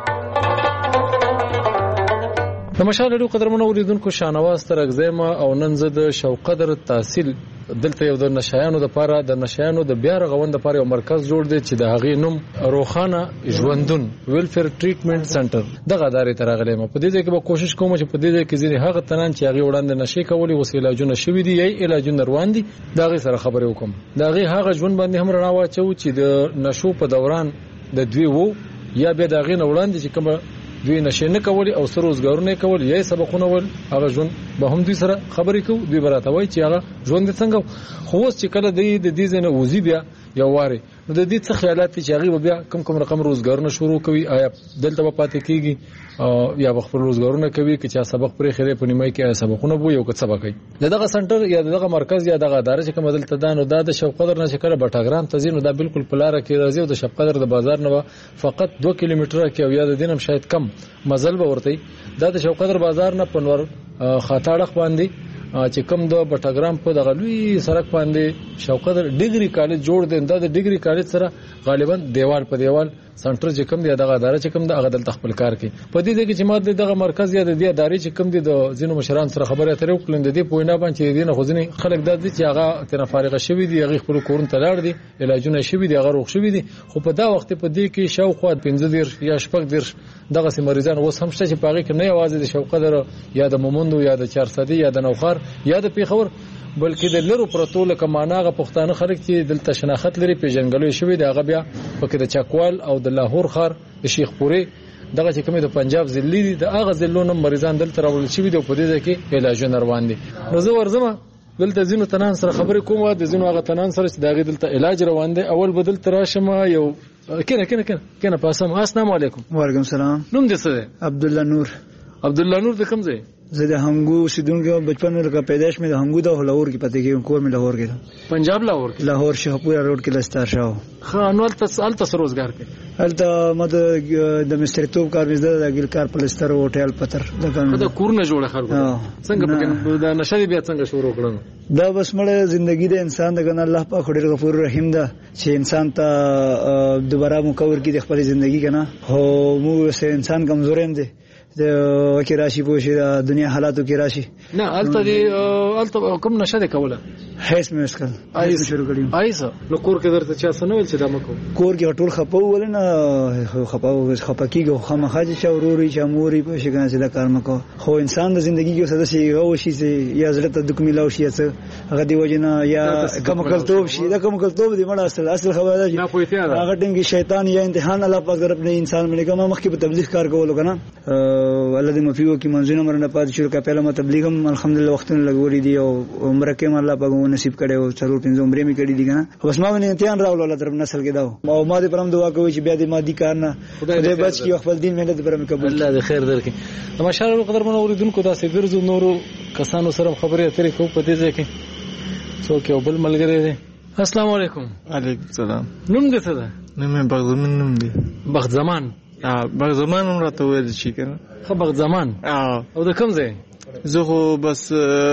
د مشال ډیرو قدرمنو اوریدونکو شانواز ترغزي ما او نن زه د شوقدر تحصیل دلته یو د نشایانو د پاره د نشایانو د بیا رغوند د پاره یو مرکز جوړ دی چې د هغې نوم روخانه ژوندون ویلفیر ټریټمنټ سنټر دغه ادارې ته راغلی یم په دې ځای کې به کوشش کوم چې په دې ځای کې ځینې هغه تنان چې هغې وړاندې نشې کولې اوس علاجونه شوي دي یا علاجونه روان دي د هغې سره خبرې وکړم د هغې هغه ژوند باندې هم رڼا واچوو چې د نشو په دوران د دوی وو یا بیا د هغې نه وړاندې چې کومه دوی نشې نه کولې او سره روزګارونه کول یا سبقونه ول هغه ژوند به هم دوی سره خبرې کوو دوی براته وای چې هغه ژوند څنګه خو اوس چې کله د دې ځنه وزي بیا یو واره نو د دې څه خیالات چې هغه بیا کم کم رقم روزګارونه شروع کوي آیا دلته په پاتې کیږي یا خپل روزګارونه کوي چې چا سبق پرې خره په نیمه کې سبقونه وو یو څه سبق کوي دغه سنټر یا دغه مرکز یا دغه اداره چې کوم دلته دانو دا د شوقدر نه شکر بټاګرام تزینو دا بالکل پلاره کې راځي او د شوقدر د بازار نه فقط دوه کیلومتره کې او یا د دینم شاید کم مزل به ورته دا د شوقدر بازار نه پنور خاطاړه باندې چې کوم د بټاګرام په دغه لوی سړک باندې شوقدر ډیګري کالج جوړ دی دا د ډیګري کالج سره غالبا دیوال په دیوال سنټر چې کوم دی دغه اداره چې کوم د هغه دلته خپل کار کوي په دې کې چې ما دغه مرکز یا د دې ادارې چې کوم دی د زینو مشران سره خبرې اترې وکړل د دې پوینه باندې چې دینه خوځنی خلک د دې چې هغه تر فارغه شوی دی هغه خپل کورن تلاړ دي علاجونه شوی دی هغه روغ شوی دی خو په دا وخت په دې کې شاوخوا پنځه دیر یا شپږ دیر دغه مریضان اوس هم شته چې پاغي کې نه یوازې د شوقدر یا د مومندو یا د چارسدي یا د نوخار یا د پیښور بلکې د لرو پروتول کماناغه پښتانه خلک چې دلته شناخت لري پیژنګلوي شوی دی هغه بیا پکې د چاکوال او د لاهور خار د شیخ پوري دغه چې کومه د پنجاب ضلع دي د هغه ضلعونو مریضان دلته راول شوی دی په دې ځکه علاجونه روان دي نو زه ورزمه دلته زینو تنان سره خبرې کوم د زینو هغه تنان سره چې دغه دلته علاج روان دی اول بدل تراشم یو کنه کنه کنه کنه پاسم السلام علیکم وعلیکم السلام نوم دې څه دی عبد الله نور عبد الله نور د کوم ځای زه د هنګو سیدونکو بچپن لکه پیدائش مې د هنګو د لاهور کې پته کې کور مې لاهور کې پنجاب لاهور کې لاهور شهپور روډ کې لستار شاو خا نو تل تل روزګار کې الته مده د مستریتوب کار مې د ګل کار پلستر هوټل پتر دا کور نه جوړه خلکو څنګه پکې دا نشه بیا څنګه شروع کړو دا بس مړه ژوندۍ د انسان د ګن الله پاک ډېر غفور رحیم ده چې انسان ته دوباره مکور کې د خپل ژوندۍ کنه هو مو سه انسان کمزور هم دي د وکي راشي پوښي د دنیا حالاتو کې راشي نه الته دی الته کوم نشه ده کوله هیڅ مې اسکل آیس شروع کړی آیس نو کور کې درته چا سنول چې دا مکو کور کې ټول خپو ول نه خپاو خپکیږي خامخاجي چې وروري چې موري په شي کنه چې دا کار مکو خو انسان د ژوندۍ کې څه شي او شي چې یا زړه ته دکې ملاو شي څه هغه دی وجنه یا کوم کلتوب شي دا کوم کلتوب دی مړه اصل اصل خبره ده هغه ټینګ شیطان یا امتحان الله پاک طرف نه انسان باندې کوم مخکې په تبلیغ کار کولو کنه الله دې مفیو کې منځونه مرنه پات شروع کا پهله تبلیغم الحمدلله وختونه لګوري دی او عمره کې الله پاک نصیب کړي او څلور پنځه عمره می کړي دي کنه بس ما باندې امتحان راول الله طرف نسل کې دا او ما دې پرم دعا کوي چې بیا دې ما دي کار نه دې بچ کې خپل دین مهنت پرم قبول الله دې خیر درکړي ماشاءالله قدر من اوریدونکو دا سي ګرځو نورو کسانو سره خبرې اترې کوو په دې ځای کې څوک یو بل ملګری دی السلام علیکم وعلیکم السلام نوم دې څه ده نوم بغ زمان نوم دی بغ زمان اه بغ زمان هم راته ویل شي کنه خو بغ زمان اه او د کوم ځای زه خو بس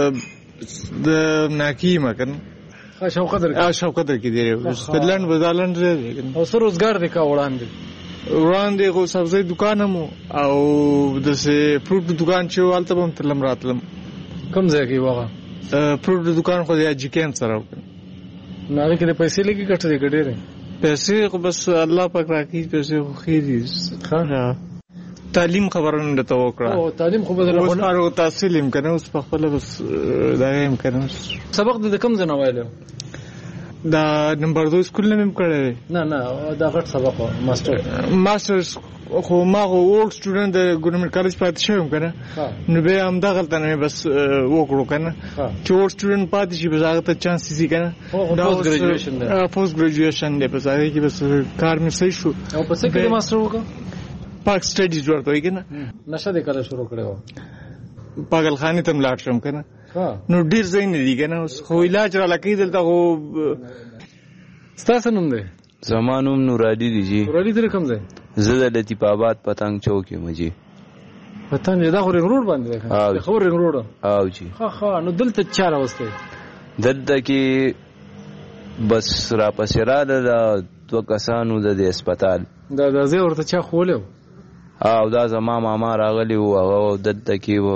د ناکی مکن ها شاو قدر اه شاو قدر کې دی بدلند بدلند دی او سر روزګار دی کا وړاندې وړاندې خو سبزی دکان مو او د سه فروټ دکان چې والته هم تلم راتلم کوم ځای کې وغه فروټ دکان خو د اجکین سره وکړ نه کې پیسې لګي کټې کټې پیسې خو بس الله پاک راکړي پیسې خو خېری ښه تعلیم خبرونه د توکړه او تعلیم خو بدل نه او تحصیل هم کنه اوس په خپل بس دا هم کنه سبق د کوم ځای نه وایلو دا نمبر دو سکول نه مم کړی نه نه دا غټ سبق ماستر ماسترز خو ما خو اولډ سټوډنټ د ګورنمنت کالج پاتې شوم کنه نو به هم دا غلطه نه بس وکړو کنه چې اولډ سټوډنټ پاتې شي بس هغه ته چانس سي کنه دا پوسټ ګریجویشن دی پوسټ ګریجویشن دی بس هغه کې بس کار مې صحیح شو او په څه کې ماستر وکړ پاک سټډیز ورته وي کنه نشه د کله شروع کړو پاگل خانه تم لاړ شم کنه نو ډیر ځای نه دی کنه خو علاج را لکې دلته خو ستاسو نوم دی زمانوم نورالي دی جی نورالي در کوم ځای زه د لطیف آباد پتنګ چوک یم جی پتنګ دا خو رنګ روډ باندې ده خو رنګ روډ او جی ها ها نو دلته چاره وسته دلته کې بس را پسې را د دو کسانو د هسپتال دا د زه ورته چا خولو او دا زما ماما راغلی و هغه دلته کې و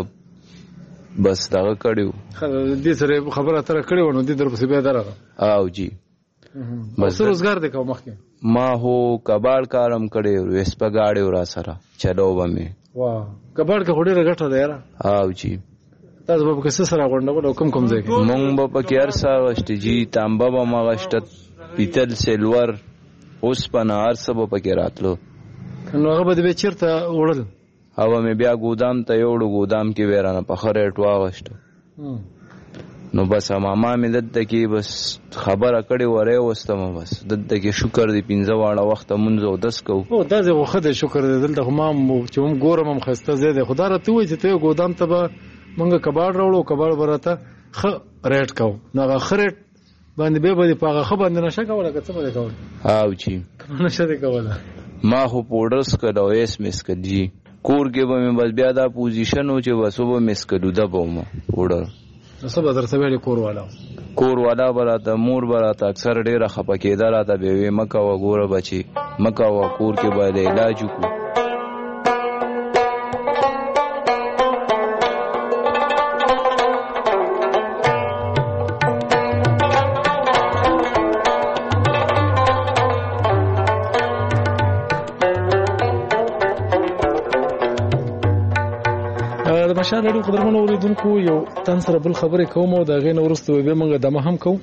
بس دا کړیو دې سره خبره تر کړیو نو دې در پسې بیا درغه او جی بس روزګار دې کوم مخکې ما هو کباړ کارم کړی و اسپا گاډي ورا سره چلو بمه واه کباړ کې هډه غټه ده یاره او جی تاسو به کیسه سره غونډه کوم کوم ځای کې مونږ به پکې ارسا غشت جی تانبه به ما غشت پیتل سیلور اوس په نهار سبا پکې راتلو نو هغه به چیرته وړل او مې بیا ګودام ته یوړو ګودام کې ویرانه په خریټ واغشت نو بس ماما مې دته کې بس خبره کړې وره وستم بس دته کې شکر دې پینځه واړه وخت مونږ او دس کو او دا زه خو دې شکر دې دلته ما چې هم ګورم هم خسته زیاده خدای راته وای چې ته ګودام ته به مونږ کباړ راوړو کباړ برته خ ریټ کو نو هغه خریټ باندې به به په هغه خ باندې نشه کوله که څه به کوله او چی نشه دې کوله ما خو پودرس کړو ایس مس کړی کور کې به مې بس بیا دا پوزیشن و چې وسوبه مس کړو دا به ما پودر سبا درته ویل کور والا کور والا براته مور براته اکثر ډیره خپکیدار راته به مکه و ګوره بچي مکه و کور کې به علاج کو ماشاء الله قدرمنو اوریدونکو یو تن سره بل خبرې کوم او دا غینه ورسته به موږ دمه هم کوو.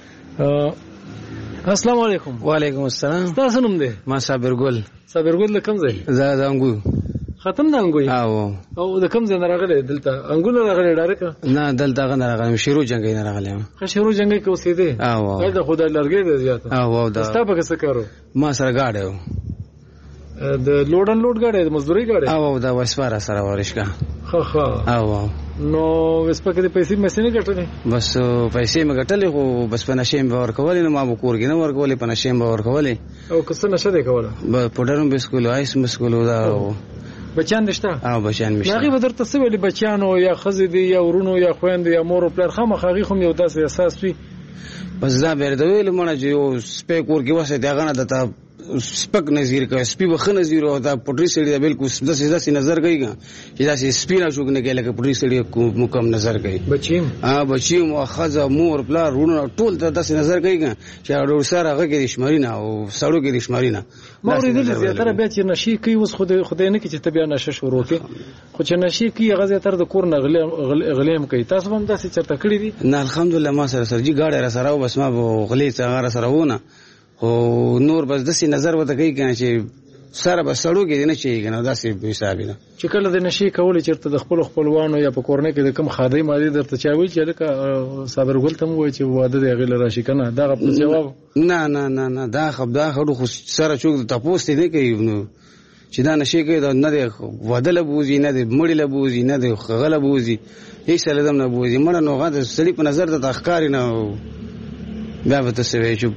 السلام علیکم. وعلیکم السلام. تاسو نوم دی؟ ما صابر ګل. صابر ګل کوم ځای؟ زه د انګو. ختم د انګو. او او د کوم ځای نه راغلی دلته؟ انګو نه راغلی ډایرک؟ نه دلته غن راغلی شیرو جنگي نه راغلی. خو شیرو جنگي کې اوسېده؟ او دا خدای لرګي دی زیاته. او او دا ستا په څه کارو؟ ما سره گاډیو. د لوډ ان لوډ ګاډي د مزدوري ګاډي او دا وسپاره سره ورشکا خو خو او نو وسپکه د پیسې مې نه ګټلې بس پیسې مې ګټلې خو بس په نشیم به ورکولې نو ما به کور کې نه ورکولې په نشیم به ورکولې او کس نشه دی کوله په پډرم بسکول آیس مسکول دا بچان نشته او بچان مشته هغه به درته څه ویلي بچانو یا خزې دي یا ورونو یا خويند یا مور او پلار خامخ هغه خو یو داسې احساس وي بس دا بیره د ویل مونږ چې یو سپیک ور کې وسه دا غنه دته سپک نظیر کوي سپی بخنه نظیر او دا پټری سړی دا بالکل د سیده سي نظر کوي چې دا سي سپینا شوګ نه کوي لکه پټری سړی مکم نظر کوي بچیم ها بچیم او خزه مور پلار ورونو ټول د سي نظر کوي چې اورو سره هغه کې دشماري نه او سړو کې دشماري نه مور دې زیاتره به چې نشي کوي اوس خو خدای نه کې چې تبیا نشه شروع کوي خو چې نشي کوي هغه زیاتره د کور نه غلیم کوي تاسو هم داسې چرته کړی دي نه الحمدلله ما سره سرجی گاډه را سره بس ما غلې څنګه را سره ونه او نور بس داسې نظر وته کوي کنه چې سره به سړو کې نه چي کنه داسې حساب نه چې کله د نشي کول چرته د خپل خپلوانو یا په کورنۍ کې د کم خادي مادي درته چا وی چې لکه صابر ګل تم وای چې واده دی غل راشي کنه دا غو جواب نه نه نه نه دا خب دا خو سره چوک ته پوسټ دی کوي نو چې دا نشي کوي دا نه دی واده لبوزي نه دی مړی لبوزي نه دی غل لبوزي هیڅ لدم نه بوزي مړ نو غاده سړي په نظر ته ښکاری نه بیا به تاسو وایئ چې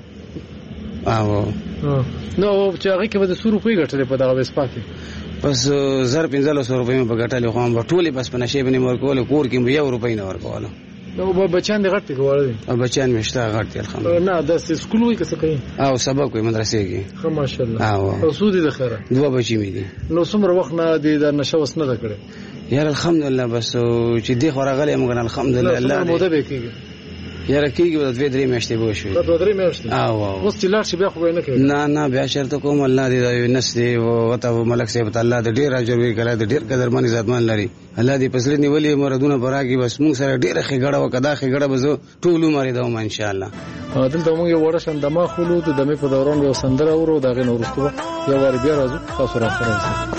او نو چې هغه کې به د سو روپۍ ګټلې په دغه وسپا کې بس زر پنځه سوه روپۍ مې په ګټلې خو هم ټولې بس په نشې باندې ورکول کور کې یو روپۍ نه ورکول نو به بچان دې غټ کول دي او بچان مې شته غټ دي الحمدلله نه د سکول وای کڅ کوي او سبق کوي مدرسې کې خو ماشاءالله او سود دې خیره دوه بچی مې دي نو څومره وخت نه دې د نشه وس نه کړې یار الحمدلله بس چې دې خو راغلې موږ الحمدلله الله دې موده به کېږي یاره کېږي به دوه درې میاشتې به وشوي دوه درې میاشتې او اوس چې لاړ شي بیا خو نه کوي نه نه بیا شرط کوم الله دې دا نس دې او ته ملک صاحب ته الله دې ډېر اجر ورکړي دې ډېر قدرمن عزتمن لري الله دې پسلې نیولې مردونه پراګي بس موږ سره ډېر خېګړه وکدا خېګړه به ټول عمر دې وم ان شاء الله دلته موږ یو وړه شان دماغ خلو د دمه په دوران یو سندره اورو دغه نورستو یو ور بیا راځو تاسو را سره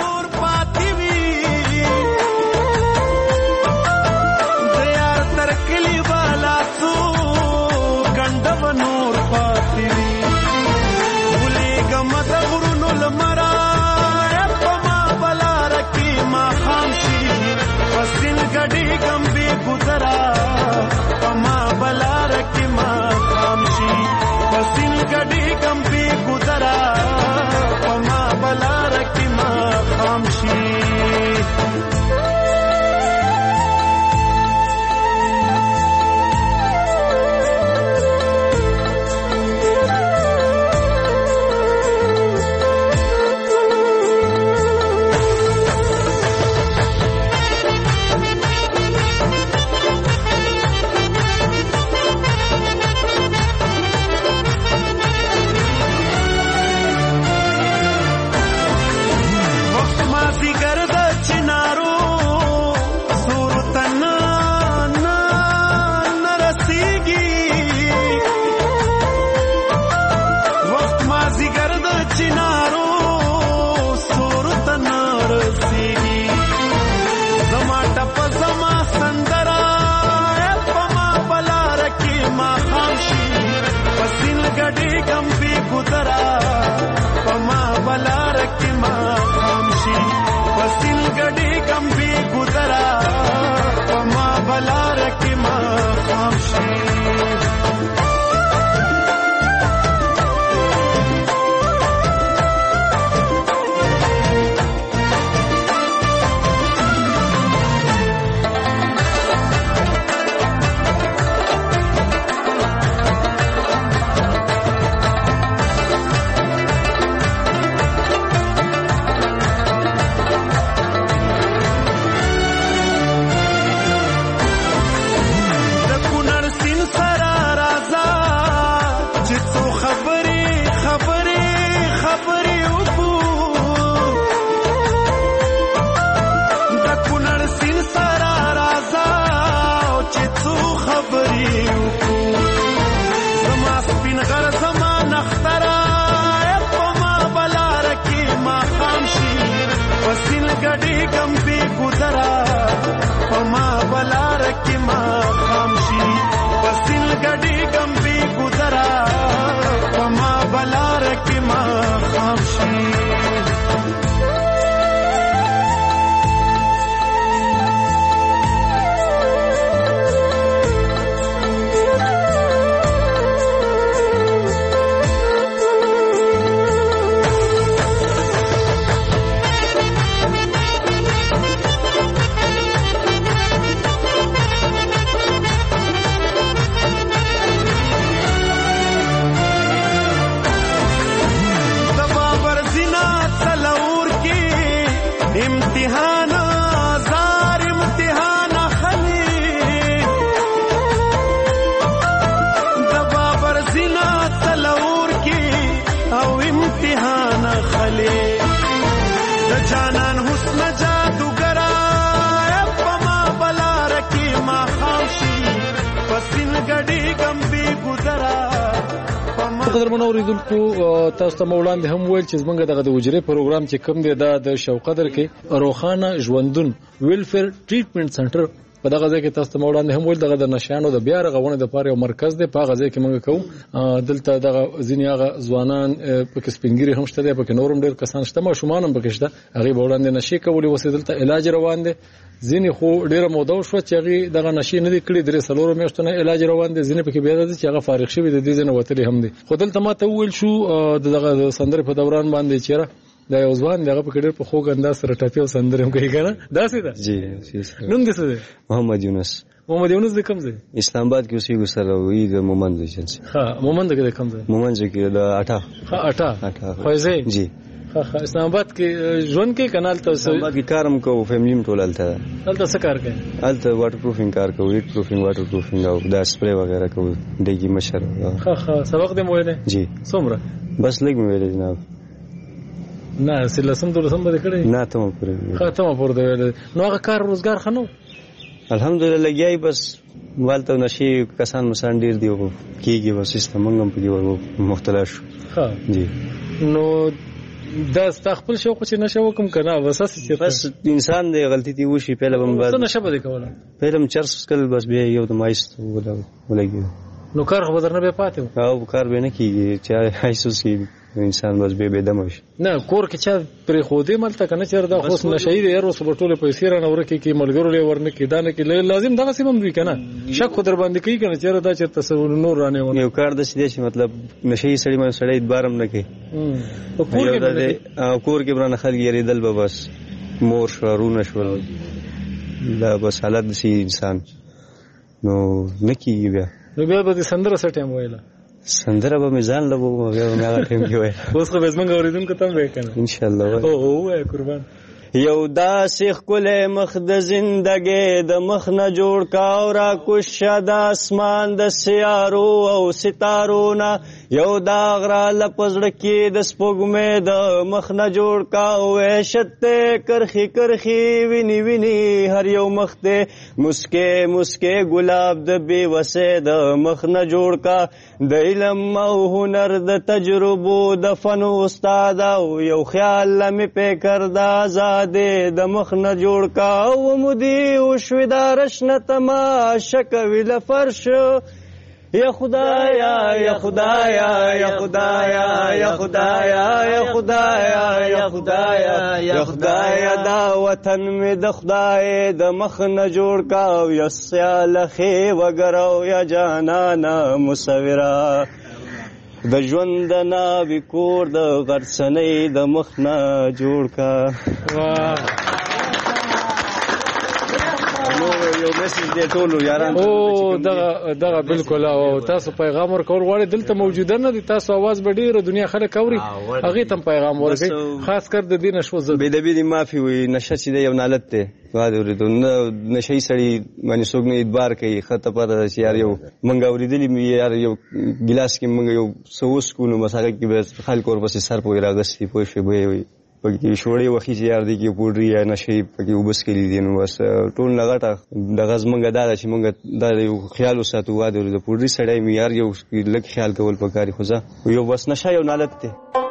خلی د جانان حسن جادوګرا پما بلار کی ما خامشي پسین غډي ګمبي ګذرا. قدرمن اوریدونکو تاسو ته مولانا هم ویل چې زمونږ دغه د وجري پروګرام چې کوم دی دا د شوقدر کې روخانه ژوندون ویلفیر ټریټمنټ سنټر په دغه ځای کې تاسو ته مولانا هم ویل دغه د نشانو د بیا رغونې د پاره یو مرکز دی. په هغه ځای کې موږ کوو دلته دغه ځینې هغه ځوانان پکې سپینګری هم شته دی، پکې نورم ډېر کسان شته، ماشومان هم پکې شته، هغې به وړاندې نشي کولې. اوس دلته علاج روان دی. ځینې خو ډېره موده وشوه چې هغې دغه نشي نه دي کړي، درې څلورو میاشتو نه علاج روان دی. ځینې پکې بیا دي چې هغه فارغ شوي د دې ځای نه وتلي هم دي. خو دلته ما ته وویل شو د دغه سندرې په دوران باندې چېرې دا یو ځوان دی هغه پکې ډېر په خوږ انداز سره ټپې او سندرې هم کوي که نه داسې ده؟ جی نوم دې څه دی؟ محمد یونس. محمد یونس د کوم ځای؟ اسلام آباد کې اوسېږو سره وي د مومند ایجنسي. ښه مومند کې د کوم ځای؟ مومند کې د اټا. ښه اټا فیضې جی. ښه ښه اسلام آباد کې ژوند کې که نه هلته اسلام آباد کې کار هم کوو، فیملي هم ټول هلته ده. هلته څه کار کوي؟ هلته واټر پروفینګ کار کوو، هیټ پروفینګ، واټر پروفینګ او دا سپری وغیره کوو. ډیګي مشر. ښه ښه سبق دې مو ویلی؟ جی. څومره؟ بس لږ مې ویلی جناب. نه سلسم دولسم به دې کړی؟ نه تمه پورې. ښه تمه پورې دې ویلی. نو هغه کار روزګار ښه نه و؟ الحمدلله لګیا بس والته نشي کسان مسان ډیر دی کیږي بس سیستم موږ هم پکې مختلف شو. ها جی. نو دا استخپل شوق چې نشه وکم کنه وساس چې بس انسان دی غلطی دی وشي پهله بم بعد نشه بده کوله پهله چرس کل بس بیا یو د مایست ولا ولګي نو کار خو بدرنه به پاتې او کار به نه کیږي چې ایسوس کی انسان بس به به دمه شي. نه کور کې چا پر خودې ملته کنه چر دا خو نشي دی یو څه ټوله پیسې را نور کې کې ملګرو له ورنه کې دانه کې لازم دغه سیمم وی کنه شک خو در باندې کوي کنه چر دا چې تصور نور رانه ونه یو کار د سې چې مطلب نشي سړی ما سړی بارم نه کې او کور کې کور کې برانه خلک یری دل به بس مور شرونه شول لا بس حالت سي انسان نو نکی بیا نو بیا به سندره سټیم ویلا سندره به میزان لبو بیا هغه ټیم کې وای اوس خو بزمنګ اوریدونکو ته وای کنه ان شاء الله او او قربان یو داسې ښکلی مخ د زندګۍ د مخ نه جوړ کا او راکوشه د اسمان د سیارو او ستارو نه یو داغ راله په زړه کې د سپوږمۍ د مخ نه جوړ کا او وحشت دی کرښې کرښې ویني ویني هر یو مخ دی مسکې مسکې ګلاب د بې وسۍ د مخ نه جوړ کا د علم او هنر د تجربو د فن استاد او یو خیال لمې پیکر د آزاد د مخ نه جوړ کا او مودي وشوي دا رشنه تماشه کوي له فرش یا خدایا یا خدایا یا خدایا یا خدایا یا خدایا یا خدایا یا خدایا دا وطن می د خدای د مخ نه جوړ کا او یا سیالخې وګرو یا جانانا مصوره د ژوند د ناوې کور د غرڅنۍ د مخ نه جوړ کا. او دغه دغه بالکل او تاسو پیغام ورکول غواړئ دلته موجوده نه دي تاسو आवाज به ډیره دنیا خلک اوري هغه تم پیغام ورکړي خاص کر د دې نشو زه به د بي معافي وي نشه چې یو نالت ته واده ورته نشي سړی باندې څوک نه ادبار کوي خطه پته چې یار یو منګ اوریدلی مې یار یو ګلاس کې منګ یو سوس کو نو مساګه کې به خلک ور پسې سر پوي راغسي پوي شي وي پکې شوړې وخی چې یار دی کې پوډري یا نشي پکې وبس کې دي نو بس ټول لغټه د غز منګه دا چې منګه دا یو خیال وساتو واده د پوډري سړی مې یار یو لک خیال کول پکاري خو ځه یو بس نشه یو نالت ته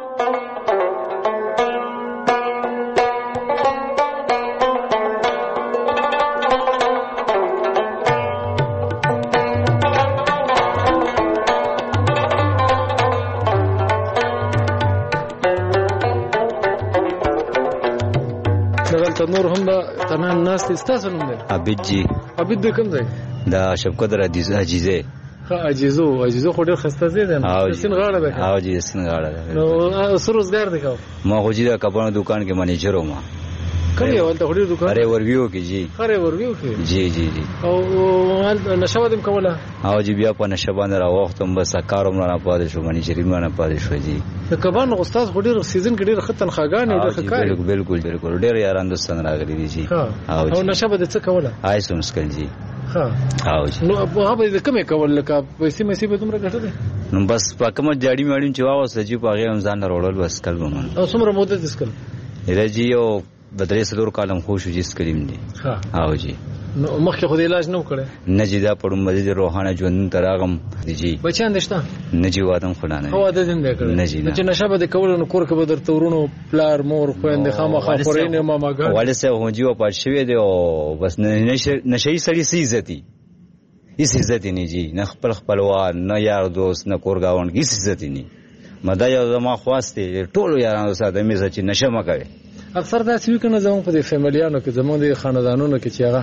نور هم دا تنان ناس تاسو نوم دی عبید جی عبید د کوم ځای دا شبقدر عزیزه ها عزیزو عزیزو خو ډیر خسته زی دی نو سین غاړه ده او جی سین غاړه ده نو سروزګار دی کو ما خو جی دا کپانو دکان کې منیجر وم کوم یو ولته وړي دکان اره ورویو کې جی اره ورویو کې جی جی جی او نشو دم کوله او جی بیا په نشه باندې را وختم بس کاروم نه پاتې شو منیجری نه پاتې شو جی د کبان استاد خو ډیر سیزن کې ډیر ختن خاګان ډیر خکار بالکل بالکل ډیر یاران دوستان راغلي دي جی او نشه بده څه کوله آی سمسکل جی ها او نو هغه به کومه کول لکه پیسې مې به دومره ګټلې نو بس په کومه جاړي ماړي چې واوسه چې په هغه رمضان وروړل بس کل به من او څومره مدت اسکل راځي او بدرې سلور کالم خوشو جس کریم دي ها او جی نو مخکې خو د علاج نه وکړې نه جی دا پړم مزید روحانه ژوند تراغم دي جی بچان دشته نه جی وادم خلانه هو د دین دې کړې نه جی چې نشه به د کول نو کور کې به درته ورونو پلار مور خويند خامخا خورین ماماګان والد سه هو جی او پات شوی دی او بس نشه نشي سړی سي عزتي هیڅ عزت نه جی نه خپل خپلوان نه یار دوست نه کورګاون هیڅ عزت نه مدا یو زما خواسته ټولو یارانو سره مې چې نشه مکوي اکثر دا څه کنه زموږ په فیملیانو کې زموږ د خاندانونو کې چې هغه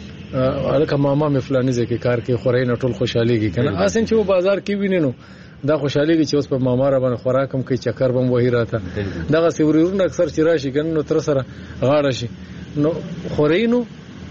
الکه ماما مې فلاني ځکه کار کې خورای نه ټول خوشحاليږي کنه اسین چې په بازار کې وینینو دا خوشحاليږي چې اوس په ماما را باندې خوراکم کوي چکر بم وਹੀ راته دغه سیورونه اکثر چې راشي کنه نو تر سره غاړه شي نو خورینو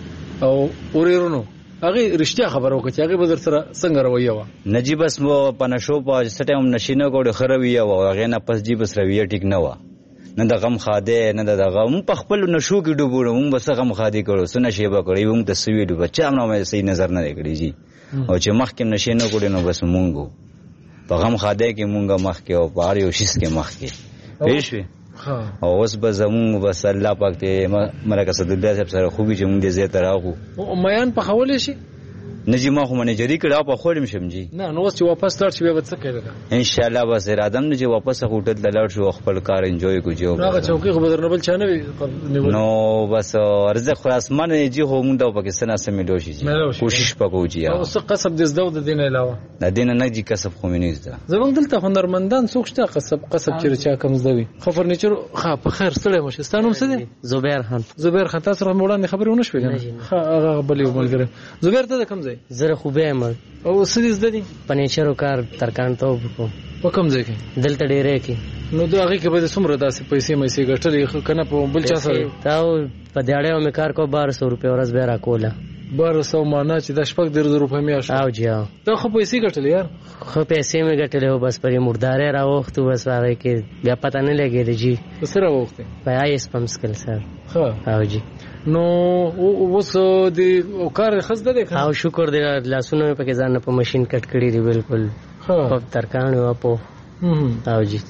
او اوريرونو هغه رښتیا خبرو کوي چې هغه بدر سره څنګه رویه و نجیب بس مو پنشو په سټیم نشینه کوډ خرویه و هغه نه پس جی بس رویه ټیک نه و نه د غم خاده نه د غم په خپل نشو کې ډوبو مونږ بس غم خاده کړو سن شیبه کړی مونږ د سوي ډوب چا نو مې صحیح نظر نه کړی جی او چې مخ کې نشي نه کړی نو بس مونږ په غم خاده کې مونږ مخ کې او په اړیو شیس کې مخ کې پېښوي او اوس به زمونږ بس الله پاک ته مرګه صد الله صاحب سره خوبي چې مونږ دې زه تراغو او میان په خولې شي نجی ما خو منیجری کړه په خولم شم جی نه نو چې واپس تر شي به څه کوي ان شاء الله بس ارادم نه چې واپس هوټل لاړ شو خپل کار انجوای کو جو هغه چوکي خو بدر نه بل چانه نو بس رزق خلاص من جی هو مونږ د پاکستان سره ملو شي کوشش پکو جی او څه قصب د زده د دین علاوه د دین نه جی کسب خو مې نه زده زمونږ دلته هنرمندان څوک شته قصب قصب چې چا کم زده وي خو فرنیچر خا په خیر سره مشه ستانوم څه دي زبیر خان زبیر خان تاسو را وړاندې خبرونه شوي نه هغه بلې وملګری زبیر ته کم ځای زره خوبه او سړي زده دي پنیچرو کار ترکان ته وکړو په کوم ځای کې دلته ډېرې کې نو دا هغه کې به څومره داسې پیسې مې سي ګټلې کنه په بل چا سره تاو په دیاړیو مې کار کو بارہ سو روپے ورځ به را کوله بارہ سو معنا چې د شپږ درې روپے مې اشه او جی او ته خو پیسې ګټلې یار خو پیسې مې ګټلې او بس پرې مردارې را وختو بس هغه کې بیا پته نه لګېږي جی سره وخت په آی اس پمس کل سر ها او جی نو اوس د کار خزده ده او شکر دې لاسونه په کې ځان په ماشين کټ کړی دی بالکل په ترکان او په او جی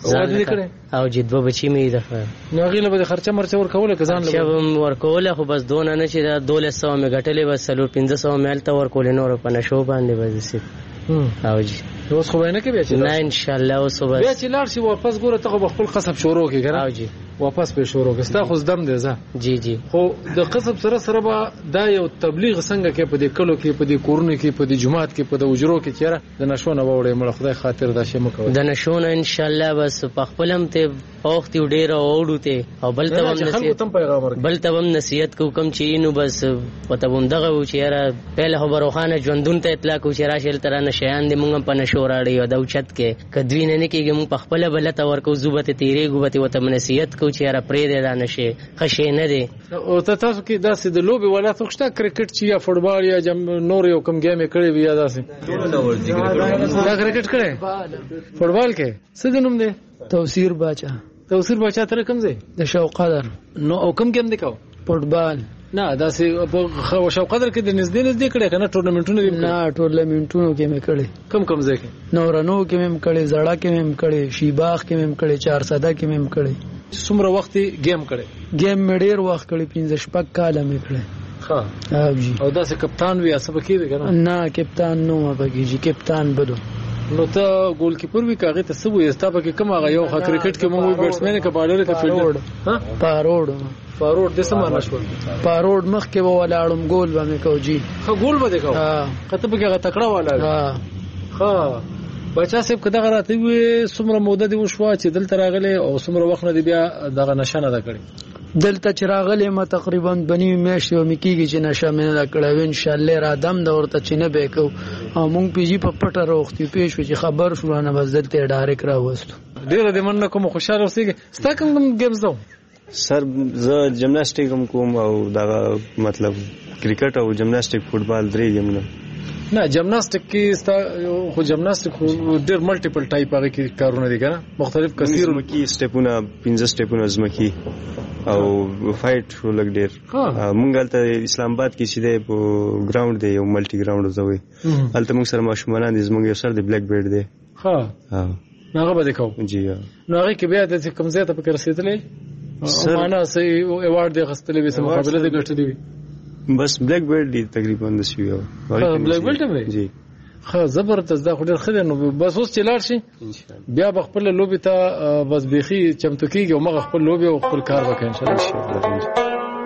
او جی دوه بچی مې ده نو غیله به خرچه مرچه ورکول که ځان له ورکول خو بس دونه نه چې دا دولس سو مې ګټلې بس سلور پنځه سو مې الته ورکول نور په نشو باندې بس او جی اوس خو نه کې بیا چې نه ان شاء الله اوس بس بیا چې لاړ شي واپس ګوره ته خپل قصب شروع کې ګره او جی واپس به شروع کستا خو دم دی زه جی جی خو د قصب سره سره به دا یو تبلیغ څنګه کې په دې کلو کې په دې کورونو کې په دې جماعت کې په د اجرو کې چیرې د نشونه وړې مړ خدای خاطر دا شی مکو د نشونه ان شاء الله بس په خپلم ته اوخت ډیر اوړو ته او بل ته هم نصیحت بل ته هم نصیحت کو کم چي نو بس پته ووم دغه و چیرې پهله خبرو خانه ژوندون ته اطلاق و چیرې شل تر نه شیان دې مونږ په نشو راړي او د اوچت کې کدوینه نه کېږي مونږ په خپل بلته ورکو زوبته تیرې ګوبته وته نصیحت کو چیرې پرې نشه خشه نه دي او ته تاسو کې داسې د لوبي ولا څوکشته کرکټ چې یا فوټبال یا جم نور یو کم گیم کړي وي یا داسې دا کرکټ کړي فوټبال کې څه دنوم دي توسیر باچا توسیر باچا تر کوم ځای د شوق قدر نو او کوم گیم دی کو فوټبال نه داسې په شوق قدر کې د نږدې نږدې کړي کنه ټورنمنټونه دي نه ټورنمنټونو کې مې کړي کم کم ځای کې نورانو کې مې کړي زړه کې مې کړي شیباغ کې مې کړي چار ساده کې مې کړي څومره وخت گیم کړي گیم مې ډیر وخت کړي پنځه شپږ کال مې کړي ها او جی او داسې کپتان وی اسبه کې دی کنه نه کپتان نو ما بګی جی کپتان بدو نو ته ګول کیپر وی کاغه ته سبو یستا په کې کوم هغه یو خ کرکټ کې مونږ بیټسمن کې بالر کې فیلډر ها پاروډ پاروډ د سم نه شو پاروډ مخ کې ولاړم ګول باندې کو جی خو ګول به دی کو ها کته په کې تکړه والا ها ها بچا صاحب کدا غراته وي سمره موده دی وشوا چې دلته راغله او سمره وخت نه دی بیا دغه نشانه ده کړی دلته چې راغله ما تقریبا بنی میاشتې و میکیږي چې نشه مې نه کړو ان شاء الله را دم د ورته چې نه به کو او مونږ پیجی په پټه روختي پیښ چې خبر شو نه بس دلته ډایرک را وستو ډیر دې من کوم خوشاله اوسېږي ستا کوم گیمز دو سر زه جمناسټیک هم کوم او دا مطلب کرکټ او جمناسټیک فوټبال درې گیمونه نه جمناسټیک کې ستا خو جمناسټیک ډېر ملټیپل ټایپ هغه کې کارونه دي کنه مختلف کثیر مکی سټیپونه پنځه سټیپونه زمکی او فایټ شو لګ ډیر مونږ هلته اسلام آباد کې چې دی په ګراوند دی یو ملټي ګراوند زوی هلته مونږ سره ماشومان دي زمونږ یو سر دی بلیک بیلټ دی ها نو هغه به دې کوو جی نو هغه کې بیا د کوم ځای ته پکې رسېدلې معنا سه ایوارډ دی غستلې به سم مقابله دې ګټلې وي بس بلیک بیلټ دی تقریبا د شي یو بلیک بیلټ دی جی خا زبردست دا خو ډېر ښه دی نو بس اوس چې لاړ شي بیا به خپل لوبي ته بس بیخي چمتو کېږي او مغه خپل لوبي او خپل کار وکړي ان شاء الله.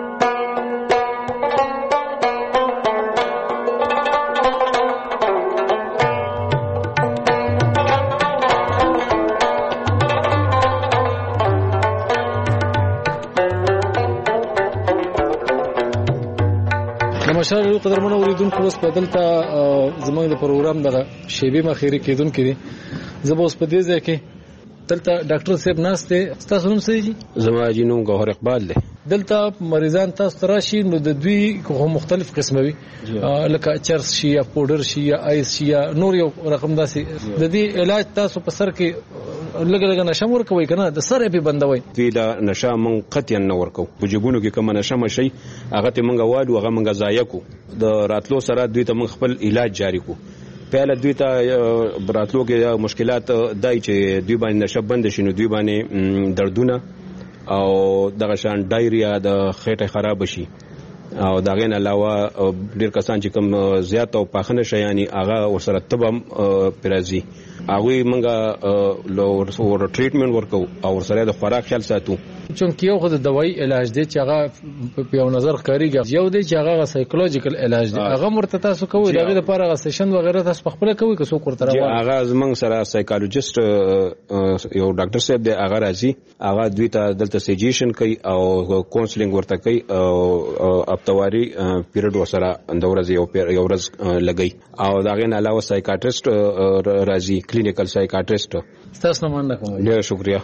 ماشاءالله قدرمنو اوریدونکو اوس په دلته زموږ د پروګرام دغه شیبې مخیري کېدونکې دي زه به اوس په دې ځای کې دلته ډاکټر صاحب ناست دی ستاسو نوم څه دی؟ زما جی نوم ګوهر اقبال دی. دلته مریضان تاسو ته راشي نو د دوی کوم مختلف قسمه وي لکه چرس شي یا پودر شي یا آیس شي یا نور یو رقم داسې د دې علاج تاسو په سر کې لګ لګ نشه ورکوي کنه د سر په بندوي دوی دا نشه مونږ قطعا نه ورکو په جيبونو کې کوم نشه مشي هغه ته مونږ والو هغه مونږ ضایع کو د راتلو سره دوی ته مونږ خپل علاج جاری کو پهله دوی ته براتلو کې مشکلات دای چې دوی باندې نشه بند شي نو دوی باندې دردونه او دغه شان ډایریا د خېټه خراب شي او دا غین علاوه ډیر کسان چې کوم زیات او پاخنه شي یعنی هغه ورسره تبم پرازي هغه منګه لو ور ټریټمنټ ورکو او ورسره د خوراک خیال ساتو چونکه یو خو د دوايي علاج دی چې هغه په یو نظر کاریږي یو دی چې هغه سایکولوژیکل علاج دی هغه مرته تاسو کوی دغه لپاره هغه سیشن وغیرہ تاسو خپل کوي که څوک ورته راوړي هغه زمنګ سره سایکولوژیست یو ډاکټر صاحب دی هغه راځي هغه دوی ته دلته سجیشن کوي او کونسلینګ ورته کوي او اپتواري پیریډ ورسره د ورځې یو یو ورځ لګي او دا غین علاوه سایکاټریست راځي کلینیکل سایکاټریست تاسو نه مننه کوم ډیر شکریا.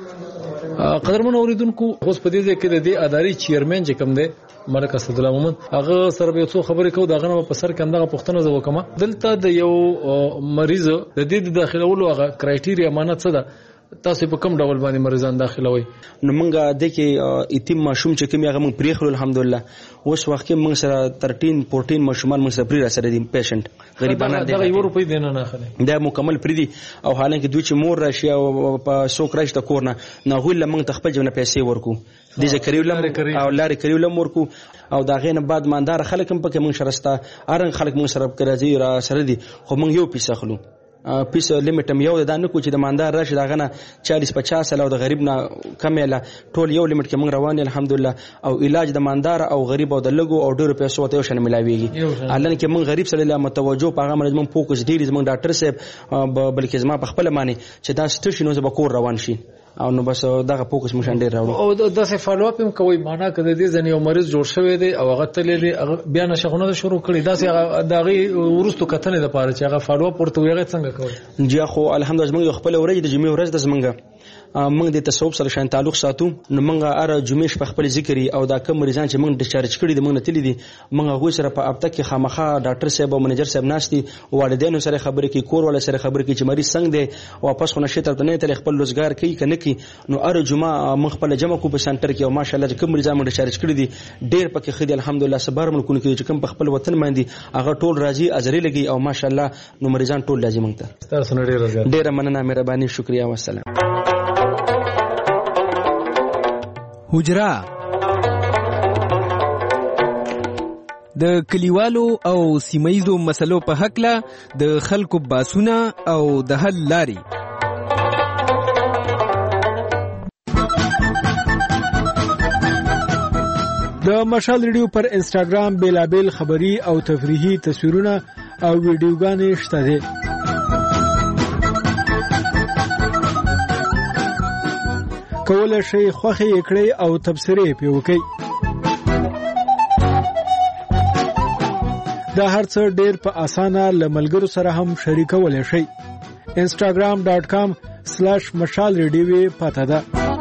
قدرمن اوریدونکو اوس په دې ځای کې د دې اداري چیرمن چې کوم دی ملک اسد الله مومن هغه سره به څو خبرې کوو دا غنه په سر کې اندغه پښتنه زو کومه دلته د یو مریض د دې داخلولو هغه کرایټیریا مانه څه ده تاسو په کوم ډول باندې مریضان داخلوي؟ نو مونږه د کې ایتیم ماشوم چې کوم هغه مونږ پریخلو الحمدلله اوس وخت کې مونږ سره تلتاشر چودہ ماشومان مونږ سره پری را سره دي پیشنټ غریبانه دي دا یو روپۍ دینه نه اخلي دا مکمل پری دي او حالانکه دوی چې مور راشي او په سوک راشي ته کورنه نه غوله مونږ تخپل جونه پیسې ورکو د ذکریو لم او لارې کریو لم ورکو او دا غینه بعد ماندار خلک هم پکې مونږ شرسته ارن خلک مونږ سره راځي را سره دي خو مونږ یو پیسه خلو پیس لیمټ هم یو د دانه کو چې د ماندار راشي دا غنه چالیس پچاس او د غریب نه کمه ټول یو لیمټ کې مونږ روان الحمدلله او علاج د ماندار او غریب او د لګو او ډیرو پیسو ته شنه ملاويږي الان کې مونږ غریب سره له متوجه په هغه منځ مونږ فوکس ډیر زمونږ ډاکټر صاحب بلکې زما په خپل معنی چې دا ستشنو زب کور روان شي او نو بس دغه فوکس مو شاندې راوړو او د څه فالو اپ هم کوي معنا کده دې ځنې یو مریض جوړ شوی دی او هغه تللی بیا نشغونه شروع کړی دا سه دغه ورستو کتنې د پاره چې هغه فالو اپ ورته ویغه څنګه کوي جی خو الحمدلله موږ خپل ورځ د جمعې ورځ د زمنګ موږ د تصوف سره شان تعلق ساتو نو موږ اره جمعې په خپل ذکر او دا کوم مریضان چې موږ ډیسچارج کړی دي موږ تللی دي موږ غوښ سره په اپته کې خامخا ډاکټر صاحب او منیجر صاحب ناشتي والدینو سره خبرې کوي کور ول سره خبرې کوي چې مریض څنګه دی او واپس خو نشي تر نه تل خپل روزګار کوي کنه کوي نو اره جمعه موږ خپل جمع کو په سنټر کې او ماشاءالله چې کوم مریضان موږ ډیسچارج کړی دي ډیر پکې خدي الحمدلله صبر ملکونه کې چې کوم په خپل وطن باندې هغه ټول راځي اجرې لګي او ماشاءالله نو مریضان ټول لازم مونږ تاسو نه ډیر ډیر مننه مهرباني شکریا والسلام. حجرا د کلیوالو او سیمایزو مسلو په حق له د خلکو باسونه او د حل لاري د مشال ریډیو پر انسټاګرام بیلابل خبری او تفریحي تصویرونه او ویډیوګانې شته دي. کولای شئ خوښي کړئ او تبصرې پې وکړئ. دا هر څه ډېر په اسانه له ملګرو سره هم شریکولی شئ. انسټاګرام ډاټ کام سلاش مشال ریډیو پته ده.